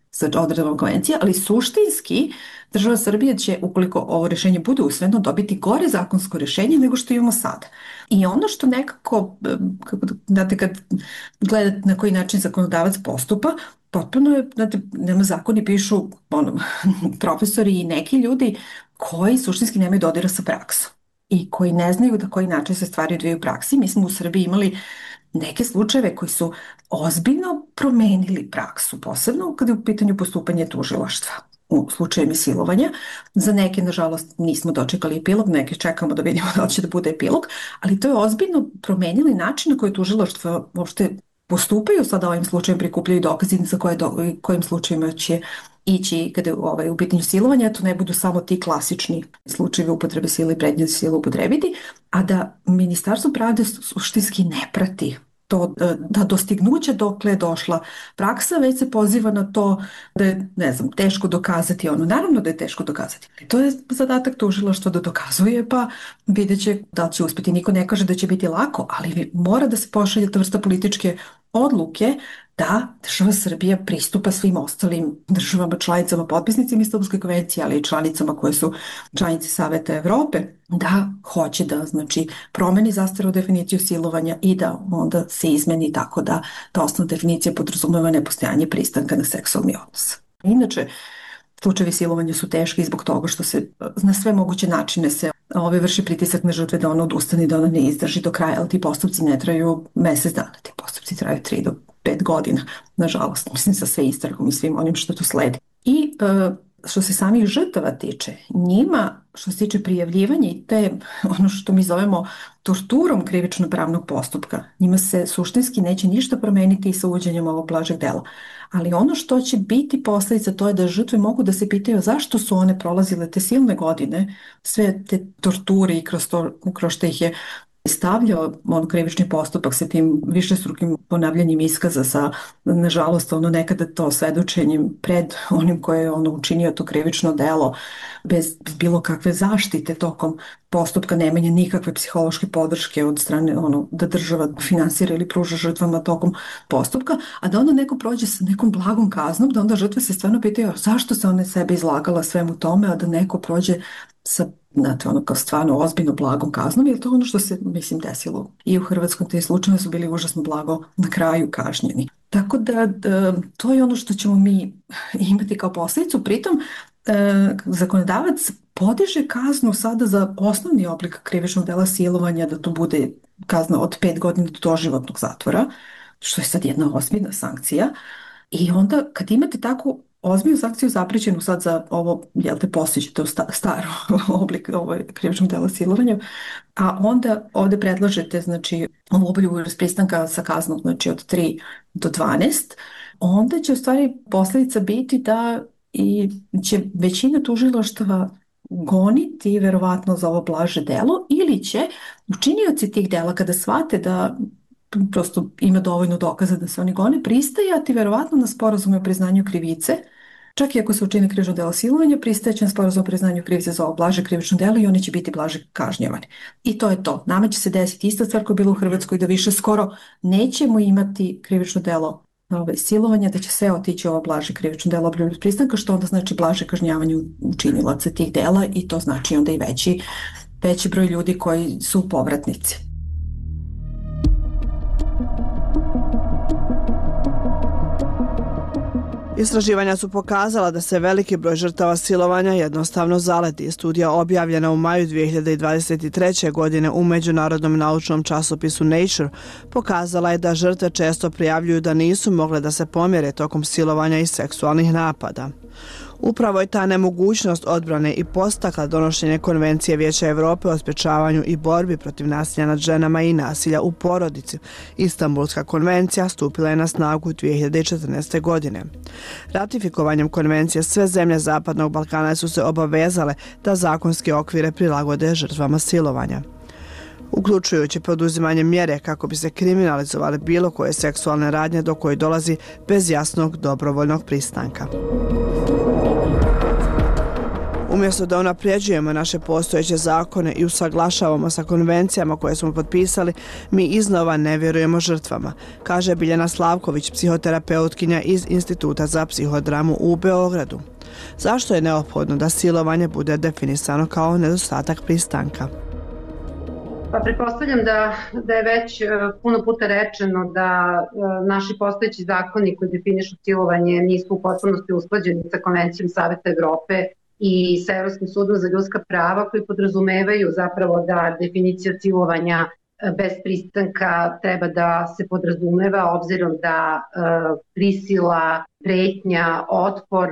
sa odredbom konvencije, ali suštinski država Srbije će, ukoliko ovo rješenje bude usvojeno, dobiti gore zakonsko rješenje nego što imamo sada. I ono što nekako, kako da, znate, kad gledate na koji način zakonodavac postupa, potpuno je, znate, nema zakoni, pišu ono, profesori i neki ljudi koji suštinski nemaju dodira sa praksom i koji ne znaju da koji način se stvari odvijaju u praksi. Mi smo u Srbiji imali neke slučajeve koji su ozbiljno promenili praksu, posebno kada je u pitanju postupanje tužilaštva u slučajevima silovanja. Za neke, nažalost, nismo dočekali epilog, neke čekamo da vidimo da li će da bude epilog, ali to je ozbiljno promenili način na koji tužilaštvo uopšte postupaju sada ovim slučajem, prikupljaju dokazi za koje do, kojim slučajima će ići kada je ovaj, u pitanju silovanja, to ne budu samo ti klasični slučajevi upotrebe sile i pretnje sile upotrebiti, a da Ministarstvo pravde suštinski ne prati to, da dostignuće dokle je došla praksa, već se poziva na to da je, ne znam, teško dokazati ono. Naravno da je teško dokazati. To je zadatak tužilaštva da dokazuje, pa vidjet će da će uspjeti. Niko ne kaže da će biti lako, ali mora da se pošalje ta vrsta političke odluke da država Srbija pristupa svim ostalim državama, članicama, potpisnicima Istanbulske konvencije, ali i članicama koje su članice Saveta Evrope, da hoće da, znači, promeni zastaru definiciju silovanja i da onda se izmeni tako da ta osnovna definicija podrazumeva nepostojanje pristanka na seksualni odnos. Inače, slučajevi silovanja su teški zbog toga što se na sve moguće načine se ove vrši pritisak na žrtve da ona odustane, da ona ne izdrži do kraja, ali ti postupci ne traju mesec dana, ti postupci traju tri do pet godina, nažalost, mislim, sa sve istragom i svim onim što tu sledi. I e, što se samih žrtava tiče, njima, što se tiče prijavljivanja i te, ono što mi zovemo torturom krivično-pravnog postupka, njima se suštinski neće ništa promeniti sa uvođenjem ovog blažeg dela. Ali ono što će biti posljedica, to je da žrtve mogu da se pitaju zašto su one prolazile te silne godine, sve te torture i kroz, to, kroz što ih je stavljao on krivični postupak sa tim višestrukim ponavljanjem iskaza, sa, nažalost, ono nekada to svedočenjem pred onim koje je ono učinio to krivično delo, bez bilo kakve zaštite tokom postupka, nemanje nikakve psihološke podrške od strane ono, da država finansira ili pruža žrtvama tokom postupka, a da onda neko prođe sa nekom blagom kaznom, da onda žrtve se stvarno pitaju zašto se one sebe izlagala svemu tome, a da neko prođe sa, znate, ono kao stvarno ozbiljno blagom kaznom, jer to ono što se, mislim, desilo i u Hrvatskom, te slučajeve su bili užasno blago na kraju kažnjeni. Tako da, da to je ono što ćemo mi imati kao posljedicu. Pritom, e, zakonodavac podiže kaznu sada za osnovni oblik krivičnog dela silovanja, da to bude kazna od pet godina do doživotnog zatvora, što je sad jedna ozbiljna sankcija. I onda kad imate takvu ozbiljnu sankciju zapričenu sad za ovo, jel te postiđete u sta, staro oblik ovo krivičnog dela silovanja, a onda ovde predlažete, znači, ovu obljubu pristanka sa kaznom, znači, od tri do dvanaest, onda će u stvari posljedica biti da i će većina tužilaštava goniti verovatno za ovo blaže delo, ili će učinioci tih dela kada shvate da prosto ima dovoljno dokaza da se oni gone, pristajati verovatno na sporazume o priznanju krivice, čak i ako se učine krivično delo silovanja, pristajeće na sporazum o priznanju krivice za ovo blaže krivično delo i oni će biti blaže kažnjavani. I to je to. Nama će se desiti ista stvar koja je bila u Hrvatskoj, da više skoro nećemo imati krivično delo ove, silovanja, da će sve otići ovo blaže krivično delo obljubljenog pristanka, što onda znači blaže kažnjavanje učinilaca tih dela i to znači onda i veći, veći broj ljudi koji su povratnici. Istraživanja su pokazala da se veliki broj žrtava silovanja jednostavno zaleti. Studija objavljena u maju dvije hiljade dvadeset treće. godine u međunarodnom naučnom časopisu Nature pokazala je da žrtve često prijavljuju da nisu mogle da se pomjere tokom silovanja i seksualnih napada. Upravo je ta nemogućnost odbrane i podstakla donošenje Konvencije Vijeća Evrope o sprečavanju i borbi protiv nasilja nad ženama i nasilja u porodici. Istanbulska konvencija stupila je na snagu dvije hiljade četrnaeste. godine. Ratifikovanjem konvencije sve zemlje Zapadnog Balkana su se obavezale da zakonske okvire prilagode žrtvama silovanja, uključujući poduzimanje mjere kako bi se kriminalizovale bilo koje seksualne radnje do koje dolazi bez jasnog dobrovoljnog pristanka. U Umjesto da unapređujemo naše postojeće zakone i usaglašavamo sa konvencijama koje smo potpisali, mi iznova ne vjerujemo žrtvama, kaže Biljana Slavković, psihoterapeutkinja iz Instituta za psihodramu u Beogradu. Zašto je neophodno da silovanje bude definisano kao nedostatak pristanka? Pa pretpostavljam da, da je već puno puta rečeno da naši postojeći zakoni koji definišu silovanje nisu u potpunosti usklađeni sa Konvencijom Saveta Evrope i sa Evropskim sudom za ljudska prava, koji podrazumevaju zapravo da definicija silovanja bez pristanka treba da se podrazumeva, obzirom da prisila, pretnja, otpor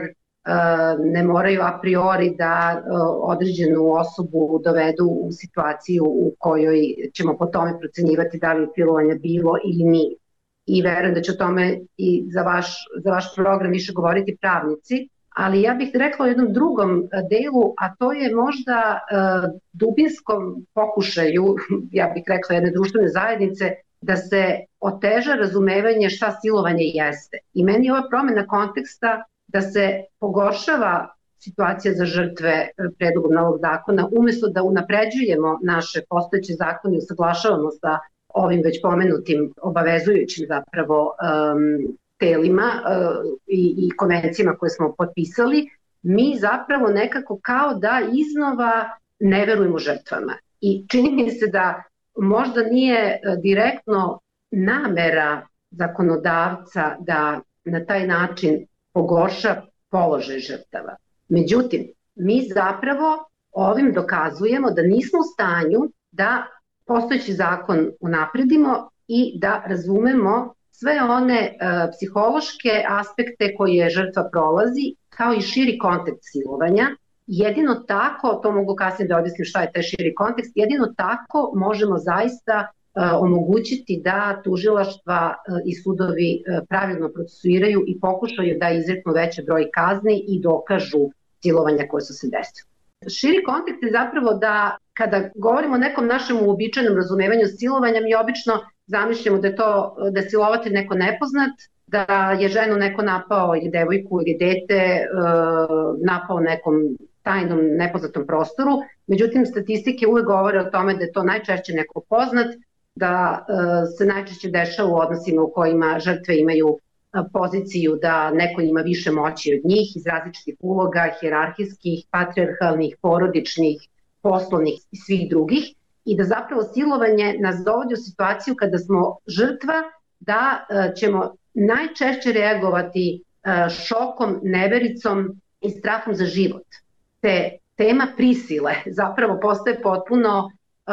ne moraju a priori da određenu osobu dovedu u situaciju u kojoj ćemo po tome procenjivati da li je silovanja bilo ili nije. I verujem da će o tome i za vaš, za vaš program više govoriti pravnici, ali ja bih rekla o jednom drugom delu, a to je možda uh, dubinskom pokušaju, ja bih rekla jedne društvene zajednice, da se oteža razumevanje šta silovanje jeste. I meni je ova promjena konteksta da se pogoršava situacija za žrtve predlogom novog zakona, umjesto da unapređujemo naše postojeće zakone i usaglašavamo sa ovim već pomenutim obavezujućim zapravo um, telima uh, i, i konvencijama koje smo potpisali, mi zapravo nekako kao da iznova ne verujemo žrtvama. I čini mi se da možda nije direktno namera zakonodavca da na taj način pogorša položaj žrtava. Međutim, mi zapravo ovim dokazujemo da nismo u stanju da postojeći zakon unapredimo i da razumemo sve one e, psihološke aspekte koje žrtva prolazi, kao i širi kontekst silovanja. Jedino tako, to mogu kasnije da objasnim šta je taj širi kontekst, jedino tako možemo zaista omogućiti da tužilaštva i sudovi pravilno procesuiraju i pokušaju da izreknu veći broj kazni i dokažu silovanja koje su se desile. Širi kontekst je zapravo da kada govorimo o nekom našem uobičajenom razumevanju silovanja, mi obično zamišljamo da je to da je silovatelj neko nepoznat, da je ženu neko napao ili devojku ili dete napao nekom tajnom nepoznatom prostoru. Međutim, statistike uvek govore o tome da je to najčešće neko poznat, da se najčešće dešava u odnosima u kojima žrtve imaju poziciju da neko ima više moći od njih iz različitih uloga, hijerarhijskih, patrijarhalnih, porodičnih, poslovnih i svih drugih, i da zapravo silovanje nas dovodi u situaciju kada smo žrtva, da ćemo najčešće reagovati šokom, nevericom i strahom za život. Te tema prisile zapravo postaje potpuno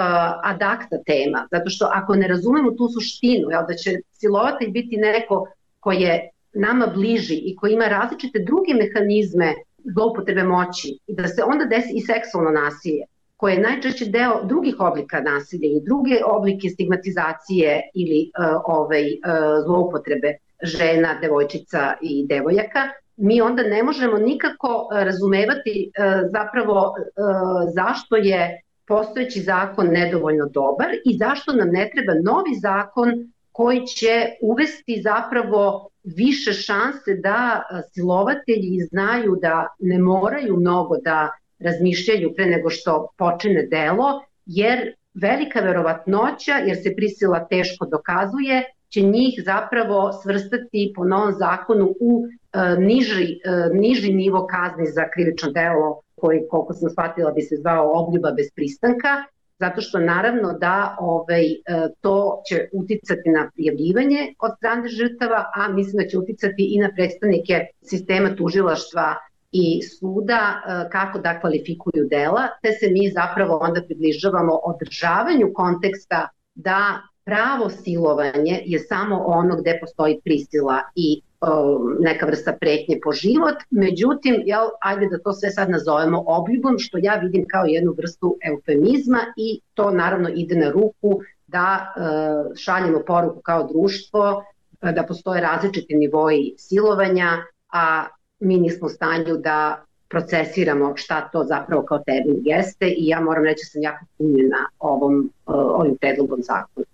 ad acta tema, zato što ako ne razumemo tu suštinu, jel, da će silovatelj biti neko ko je nama bliži i koji ima različite druge mehanizme zloupotrebe moći i da se onda desi i seksualno nasilje, koje je najčešće deo drugih oblika nasilja i druge oblike stigmatizacije ili uh, ovaj, uh, zloupotrebe žena, devojčica i devojaka, mi onda ne možemo nikako razumevati uh, zapravo uh, zašto je postojeći zakon nedovoljno dobar i zašto nam ne treba novi zakon koji će uvesti zapravo više šanse da silovatelji znaju da ne moraju mnogo da razmišljaju pre nego što počine delo, jer velika verovatnoća, jer se prisila teško dokazuje, će njih zapravo svrstati po novom zakonu u e, niži, e, niži nivo kazni za krivično delo koji, koliko sam shvatila, bi se zvao obljuba bez pristanka, zato što naravno da ovaj, to će uticati na prijavljivanje od strane žrtava, a mislim da će uticati i na predstavnike sistema tužilaštva i suda kako da kvalifikuju dela, te se mi zapravo onda približavamo održavanju konteksta da pravo silovanje je samo ono gde postoji prisila i neka vrsta pretnje po život, međutim, jel, ajde da to sve sad nazovemo obljubom, što ja vidim kao jednu vrstu eufemizma i to naravno ide na ruku da e, šaljemo poruku kao društvo da postoje različiti nivoji silovanja, a mi nismo u stanju da procesiramo šta to zapravo kao termin jeste i ja moram reći da sam jako punjena ovom, ovim predlogom zakona.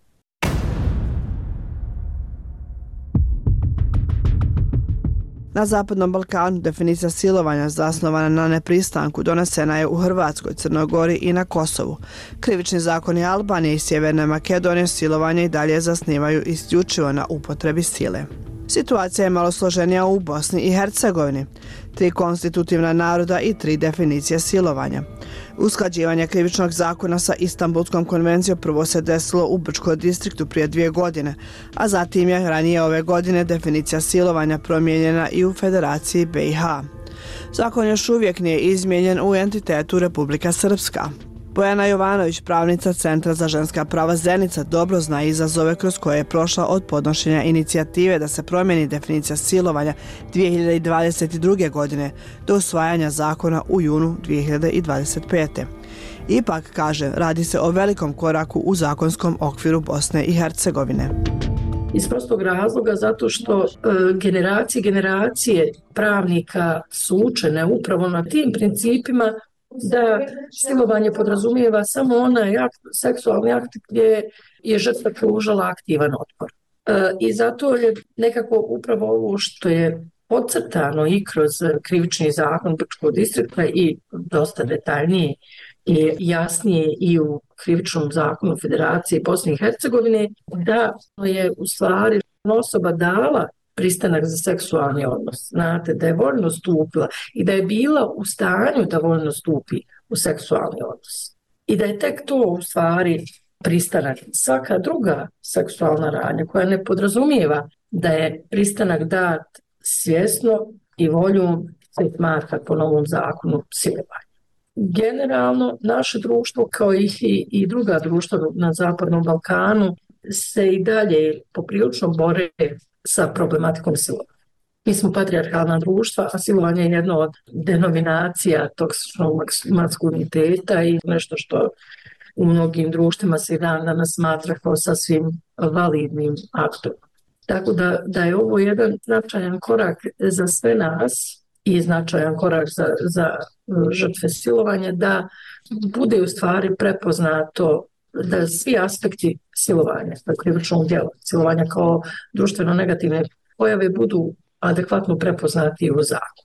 Na Zapadnom Balkanu definicija silovanja zasnovana na nepristanku donesena je u Hrvatskoj, Crnoj Gori i na Kosovu. Krivični zakoni Albanije i Sjeverne Makedonije silovanje i dalje zasnivaju isključivo na upotrebi sile. Situacija je malo složenija u Bosni i Hercegovini. Tri konstitutivna naroda i tri definicije silovanja. Usklađivanje krivičnog zakona sa Istanbulskom konvencijom prvo se desilo u Brčkom distriktu prije dvije godine, a zatim je ranije ove godine definicija silovanja promijenjena i u Federaciji B i H. Zakon još uvijek nije izmijenjen u entitetu Republika Srpska. Bojana Jovanović, pravnica Centra za ženska prava Zenica, dobro zna izazove kroz koje je prošla od podnošenja inicijative da se promijeni definicija silovanja dvije hiljade dvadeset druge. godine do usvajanja zakona u junu dvije hiljade dvadeset pete. Ipak, kaže, radi se o velikom koraku u zakonskom okviru Bosne i Hercegovine. Iz prostog razloga zato što e, generacije generacije pravnika su učene upravo na tim principima da silovanje podrazumijeva samo onaj akt, seksualni akt gdje je žrtva pružala aktivan otpor. E, I zato je nekako upravo ovo što je podcrtano i kroz krivični zakon Brčkog distrikta i dosta detaljnije i jasnije i u krivičnom zakonu Federacije Bosne i Hercegovine, da je u stvari osoba dala pristanak za seksualni odnos. Znate, da je voljno stupila i da je bila u stanju da voljno stupi u seksualni odnos. I da je tek to u stvari pristanak. Svaka druga seksualna radnja koja ne podrazumijeva da je pristanak dat svjesno i voljom se smatra po novom zakonu silovanja. Generalno, naše društvo, kao i, i druga društva na Zapadnom Balkanu, se i dalje poprilično bore sa problematikom silovanja. Mi smo patrijarhalna društva, a silovanje je jedna od denominacija toksičnog maskuliniteta i nešto što u mnogim društvima se i dan danas smatra kao sasvim validnim aktom. Tako da, da je ovo jedan značajan korak za sve nas i značajan korak za, za žrtve silovanja, da bude u stvari prepoznato da svi aspekti silovanja, krivičnog djela, silovanja kao društveno negativne pojave budu adekvatno prepoznati u zakonu.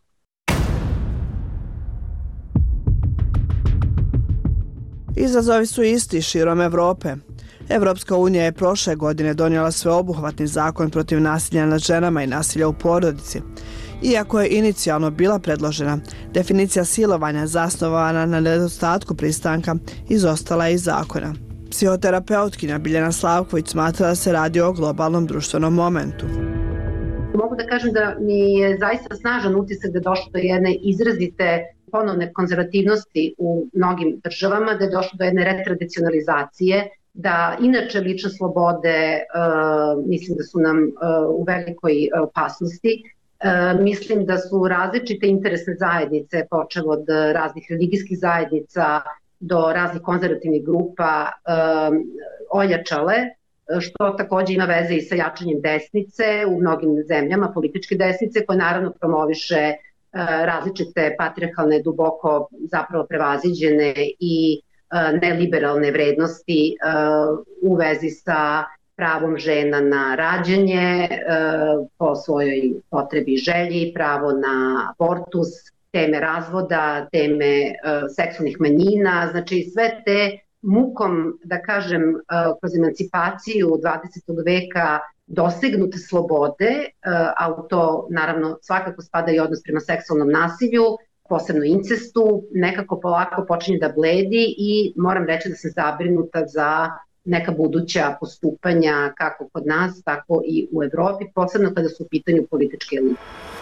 Izazovi su isti širom Evrope. Evropska unija je prošle godine donijela sveobuhvatni zakon protiv nasilja nad ženama i nasilja u porodici. Iako je inicijalno bila predložena, definicija silovanja zasnovana na nedostatku pristanka izostala je iz zakona. Psihoterapeutkinja Biljana Slavković smatra da se radi o globalnom društvenom momentu. Mogu da kažem da mi je zaista snažan utisak da je došlo do jedne izrazite ponovne konzervativnosti u mnogim državama, da je došlo do jedne retradicionalizacije, da inače lične slobode uh, mislim da su nam uh, u velikoj opasnosti. Uh, mislim da su različite interesne zajednice, počev od raznih religijskih zajednica do raznih konzervativnih grupa, uh, ojačale, što također ima veze i sa jačanjem desnice u mnogim zemljama, političke desnice, koje naravno promoviše uh, različite patrijarhalne, duboko zapravo prevaziđene i uh, neliberalne vrednosti uh, u vezi sa pravom žena na rađanje uh, po svojoj potrebi i želji, pravo na abortus, teme razvoda, teme uh, seksualnih manjina, znači sve te mukom, da kažem, uh, kroz emancipaciju dvadesetog veka dosegnute slobode, uh, a u to naravno svakako spada i odnos prema seksualnom nasilju, posebno incestu, nekako polako počinje da bledi i moram reći da sam zabrinuta za neka buduća postupanja kako kod nas, tako i u Evropi, posebno kada su u pitanju političke elite.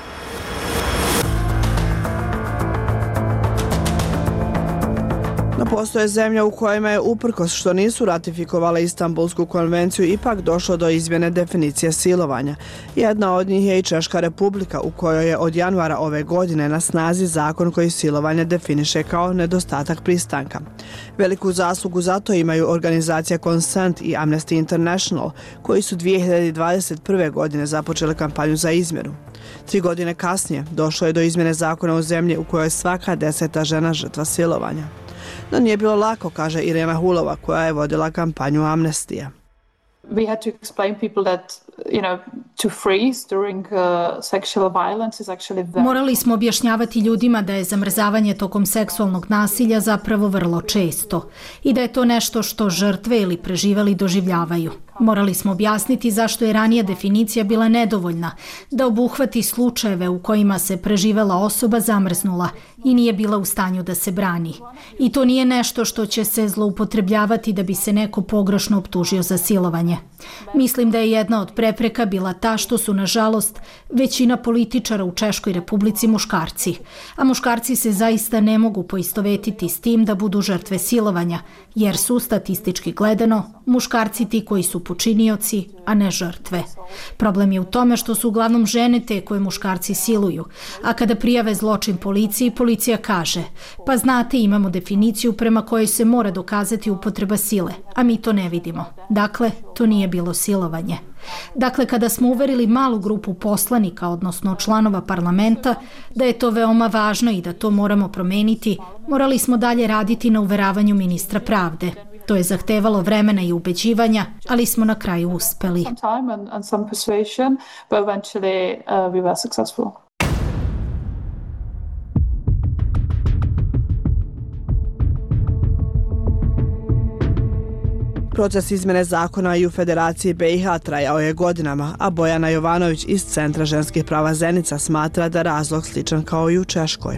No postoje zemlje u kojima je uprkos što nisu ratifikovale Istanbulsku konvenciju ipak došlo do izmjene definicije silovanja. Jedna od njih je i Češka republika u kojoj je od januara ove godine na snazi zakon koji silovanje definiše kao nedostatak pristanka. Veliku zaslugu za to imaju organizacija Consent i Amnesty International koji su dvije hiljade dvadeset prve. godine započele kampanju za izmjenu. Tri godine kasnije došlo je do izmjene zakona u zemlji u kojoj je svaka deseta žena žrtva silovanja. No nije bilo lako, kaže Irena Hulova, koja je vodila kampanju Amnestija. We had to explain people that, you know, to freeze during uh, sexual violence is actually very... Morali smo objašnjavati ljudima da je zamrzavanje tokom seksualnog nasilja zapravo vrlo često i da je to nešto što žrtve ili preživeli doživljavaju. Morali smo objasniti zašto je ranija definicija bila nedovoljna, da obuhvati slučajeve u kojima se preživela osoba zamrznula i nije bila u stanju da se brani. I to nije nešto što će se zloupotrebljavati da bi se neko pogrešno optužio za silovanje. Mislim da je jedna od prepreka bila ta što su, nažalost, većina političara u Češkoj Republici muškarci, a muškarci se zaista ne mogu poistovetiti s tim da budu žrtve silovanja, jer su, statistički gledano, muškarci ti koji su počinioci, a ne žrtve. Problem je u tome što su uglavnom žene te koje muškarci siluju, a kada prijave zločin policiji, policija kaže, pa znate, imamo definiciju prema kojoj se mora dokazati upotreba sile, a mi to ne vidimo. Dakle, to nije bilo silovanje. Dakle, kada smo uverili malu grupu poslanika, odnosno članova parlamenta, da je to veoma važno i da to moramo promeniti, morali smo dalje raditi na uveravanju ministra pravde. To je zahtevalo vremena i ubeđivanja, ali smo na kraju uspeli. Proces izmene zakona i u Federaciji B i H trajao je godinama, a Bojana Jovanović iz Centra ženskih prava Zenica smatra da razlog sličan kao i u Češkoj.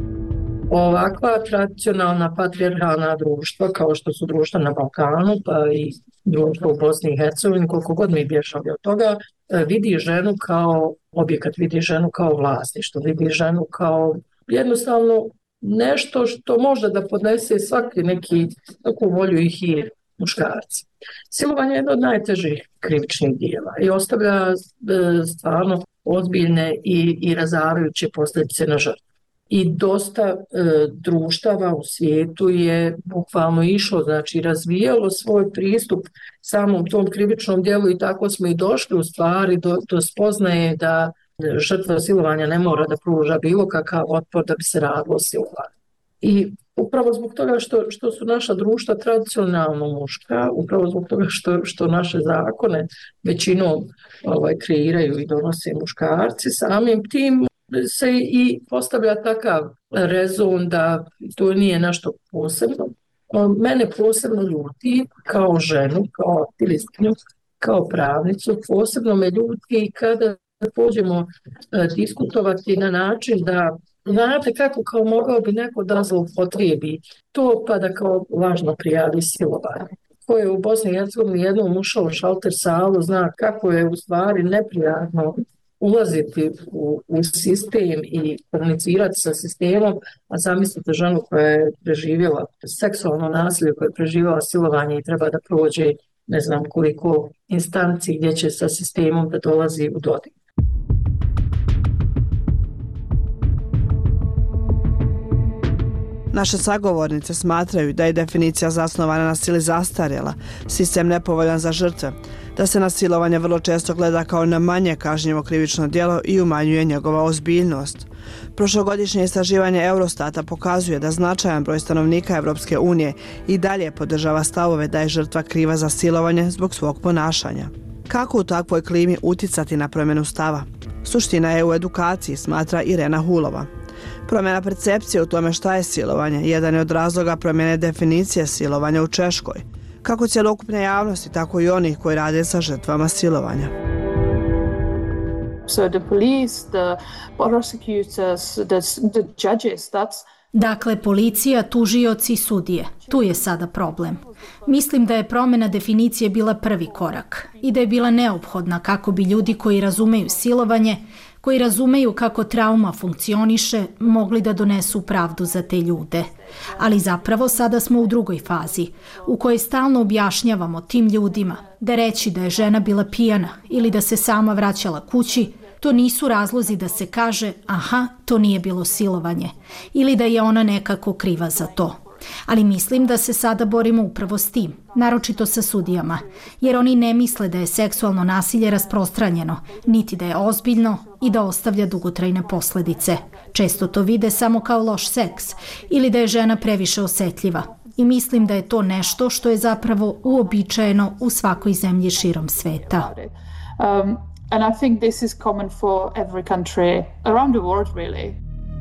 Ovakva tradicionalna patrijarhalna društva, kao što su društva na Balkanu, pa i društvo u Bosni i Hercegovini, koliko god mi bježali od toga, vidi ženu kao objekat, vidi ženu kao vlasništvo, vidi ženu kao jednostavno nešto što može da podnese svaki neki takvu volju i hir muškarci. Silovanje je jedno od najtežih krivičnih dijela i ostavlja e, stvarno ozbiljne i, i razarajuće posljedice na žrtvu. I dosta e, društava u svijetu je bukvalno išlo, znači razvijalo svoj pristup samom tom krivičnom dijelu i tako smo i došli u stvari do, do spoznaje da žrtva silovanja ne mora da pruža bilo kakav otpor da bi se radilo o silovanju. I upravo zbog toga što, što su naša društva tradicionalno muška, upravo zbog toga što, što naše zakone većinom ovaj, kreiraju i donose muškarci, samim tim se i postavlja takav rezon da to nije nešto posebno. Mene posebno ljuti kao ženu, kao aktivistkinju, kao pravnicu, posebno me ljuti kada pođemo diskutovati na način da znate kako kao mogao bi neko da zloupotrebi to pa da kao lažno prijavi silovanje. Ko je u Bosni i Hercegovini jednom ušao u šalter salu, zna kako je u stvari neprijatno ulaziti u, u sistem i komunicirati sa sistemom, a zamislite ženu koja je preživjela seksualno nasilje, koja je preživjela silovanje i treba da prođe ne znam koliko instanci gdje će sa sistemom da dolazi u dodir. Naše sagovornice smatraju da je definicija zasnovana na sili zastarjela, sistem nepovoljan za žrtve, da se na silovanje vrlo često gleda kao na manje kažnjivo krivično djelo i umanjuje njegova ozbiljnost. Prošlogodišnje istraživanje Eurostata pokazuje da značajan broj stanovnika Evropske unije i dalje podržava stavove da je žrtva kriva za silovanje zbog svog ponašanja. Kako u takvoj klimi uticati na promjenu stava? Suština je u edukaciji, smatra Irena Hulova. Promjena percepcije u tome šta je silovanje jedan je od razloga promjene definicije silovanja u Češkoj, kako cjelokupne javnosti, tako i onih koji rade sa žrtvama silovanja. So the police, the prosecutors, the, the judges, that's Dakle, policija, tužioci, sudije. Tu je sada problem. Mislim da je promjena definicije bila prvi korak i da je bila neophodna kako bi ljudi koji razumeju silovanje, koji razumeju kako trauma funkcioniše, mogli da donesu pravdu za te ljude. Ali zapravo sada smo u drugoj fazi, u kojoj stalno objašnjavamo tim ljudima da reći da je žena bila pijana ili da se sama vraćala kući, to nisu razlozi da se kaže aha, to nije bilo silovanje ili da je ona nekako kriva za to. Ali mislim da se sada borimo upravo s tim, naročito sa sudijama, jer oni ne misle da je seksualno nasilje rasprostranjeno, niti da je ozbiljno i da ostavlja dugotrajne posljedice. Često to vide samo kao loš seks ili da je žena previše osjetljiva. i mislim da je to nešto što je zapravo uobičajeno u svakoj zemlji širom sveta. Um, and I think this is common for every country around the world, really.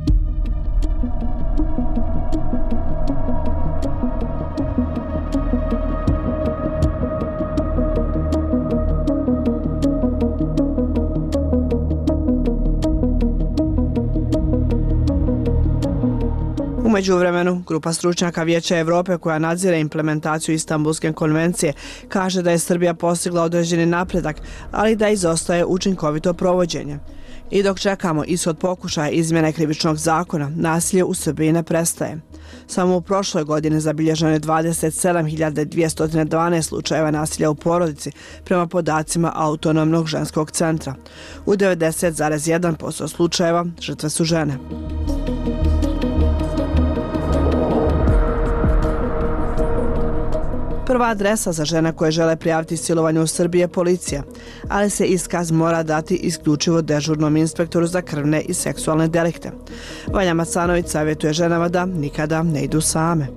U međuvremenu, grupa stručnjaka Vijeća Evrope koja nadzire implementaciju Istanbulske konvencije kaže da je Srbija postigla određeni napredak, ali da izostaje učinkovito provođenje. I dok čekamo ishod pokušaja izmjene krivičnog zakona, nasilje u Srbiji ne prestaje. Samo u prošloj godini zabilježeno je dvadeset sedam hiljada dvjesto dvanaest slučajeva nasilja u porodici prema podacima Autonomnog ženskog centra. U devedeset zarez jedan posto slučajeva žrtve su žene. Prva adresa za žene koje žele prijaviti silovanje u Srbiji je policija, ali se iskaz mora dati isključivo dežurnom inspektoru za krvne i seksualne delikte. Vanja Macanović savjetuje ženama da nikada ne idu same.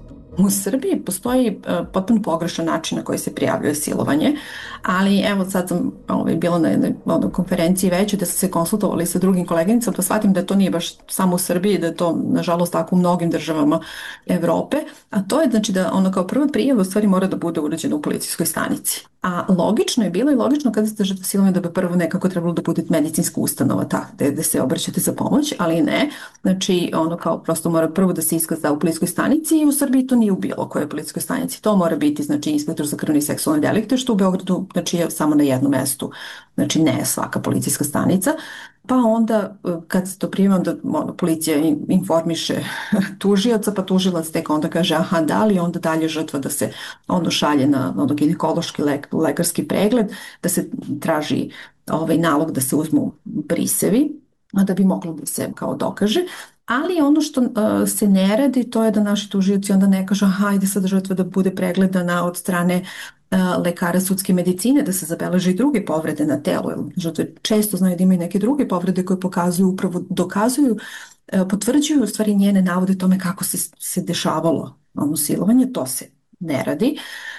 U Srbiji postoji uh, potpuno pogrešan način na koji se prijavljuje silovanje, ali evo sad sam ovaj, bila na jednoj ono, konferenciji većoj da sam se konsultovali sa drugim koleginicama, pa shvatim da to nije baš samo u Srbiji, da je to nažalost tako u mnogim državama Evrope, a to je znači da ono kao prva prijava u stvari mora da bude urađena u policijskoj stanici. A logično je bilo i logično kada ste žrtva silovanja da bi prvo nekako trebalo da bude medicinska ustanova ta, gde, gde se obraćate za pomoć, ali ne. Znači ono kao prosto mora prvo da se iskaz da u policijskoj stanici i u Srbiji to nije u bilo kojoj policijskoj stanici. To mora biti znači inspektor za krvne i seksualne delikte, što u Beogradu znači je samo na jednom mestu. Znači ne svaka policijska stanica. Pa onda kad se to prima, onda ono, policija informiše tužioca, pa tužilac tek onda kaže aha da li, onda dalje žrtva da se ono šalje na ono, ginekološki lek, lekarski pregled, da se traži ovaj nalog da se uzmu brisevi, a da bi moglo da se kao dokaže. Ali ono što uh, se ne radi, to je da naši tužioci onda ne kažu aha, ajde sad žrtva da bude pregledana od strane uh, lekara sudske medicine, da se zabeleže i druge povrede na telu. Žrtve često znaju da imaju neke druge povrede koje pokazuju, upravo dokazuju, uh, potvrđuju u stvari njene navode tome kako se, se dešavalo ono silovanje, to se ne radi.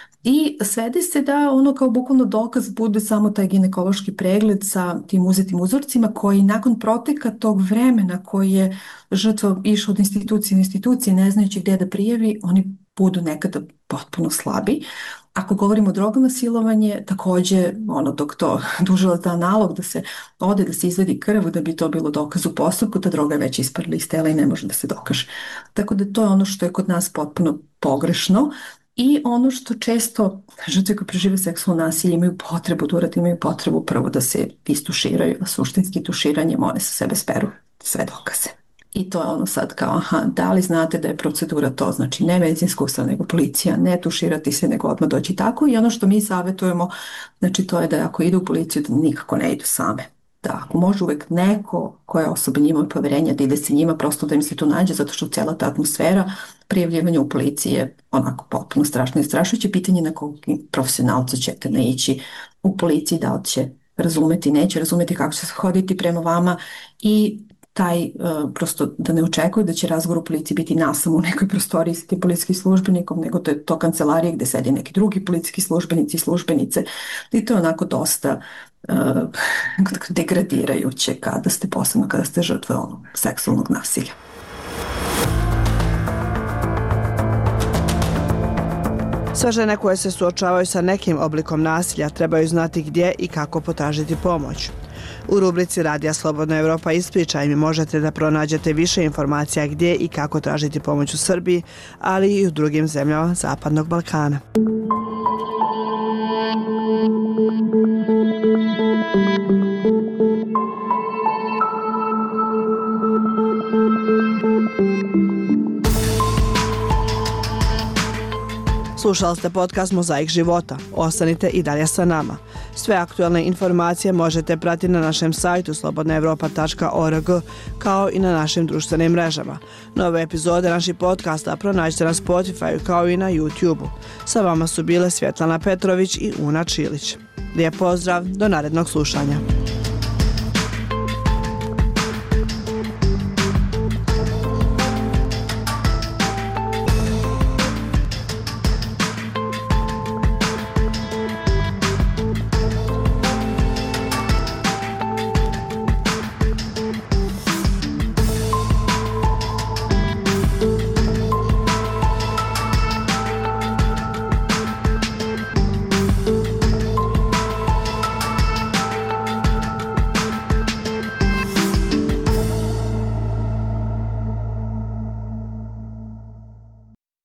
I svede se da ono kao bukvalno dokaz bude samo taj ginekološki pregled sa tim uzetim uzorcima koji nakon proteka tog vremena koji je žrtva išla od institucije u institucije ne znajući gdje da prijavi, oni budu nekada potpuno slabi. Ako govorimo o drogama silovanje, također ono dok to tužilac da nalog da se ode, da se izvedi krv, da bi to bilo dokaz u postupku, ta droga je već isparila iz tela i ne može da se dokaže. Tako da to je ono što je kod nas potpuno pogrešno. I ono što često žrtve koje prežive seksualno nasilje imaju potrebu da urade, imaju potrebu prvo da se istuširaju, a suštinski tuširanjem one sa sebe speru sve dokaze. I to je ono sad kao, aha, da li znate da je procedura to, znači ne medicinska ustanova, nego policija, ne tuširati se, nego odmah doći tako. I ono što mi savjetujemo, znači to je da ako idu u policiju, da nikako ne idu same. Da ako može uvek neko koja osoba njima poverenja da ide se njima, prosto da im se tu nađe, zato što cijela ta atmosfera prijavljivanja u policiji je onako potpuno strašno i strašujuće. Pitanje na kog profesionalca ćete naići u policiji, da li će razumeti, neće razumeti kako će se hoditi prema vama i taj uh, prosto da ne očekuju da će razgovor u policiji biti nasamo u nekoj prostoriji sa tim policijskim službenikom, nego to je to kancelarije gde sedi neki drugi policijski službenici i službenice i to je onako dosta uh, degradirajuće kada ste posebno kada ste žrtve onog seksualnog nasilja. Sve žene koje se suočavaju sa nekim oblikom nasilja trebaju znati gdje i kako potražiti pomoć. U rubrici Radija Slobodna Evropa Ispričaj mi možete da pronađete više informacija gdje i kako tražiti pomoć u Srbiji, ali i u drugim zemljama Zapadnog Balkana. Slušali ste podcast Mozaik života. Ostanite i dalje sa nama. Sve aktualne informacije možete pratiti na našem sajtu slobodna evropa tačka org kao i na našim društvenim mrežama. Nove epizode naših podcasta pronađite na Spotify kao i na YouTube-u. Sa vama su bile Svjetlana Petrović i Una Čilić. Lijep pozdrav, do narednog slušanja.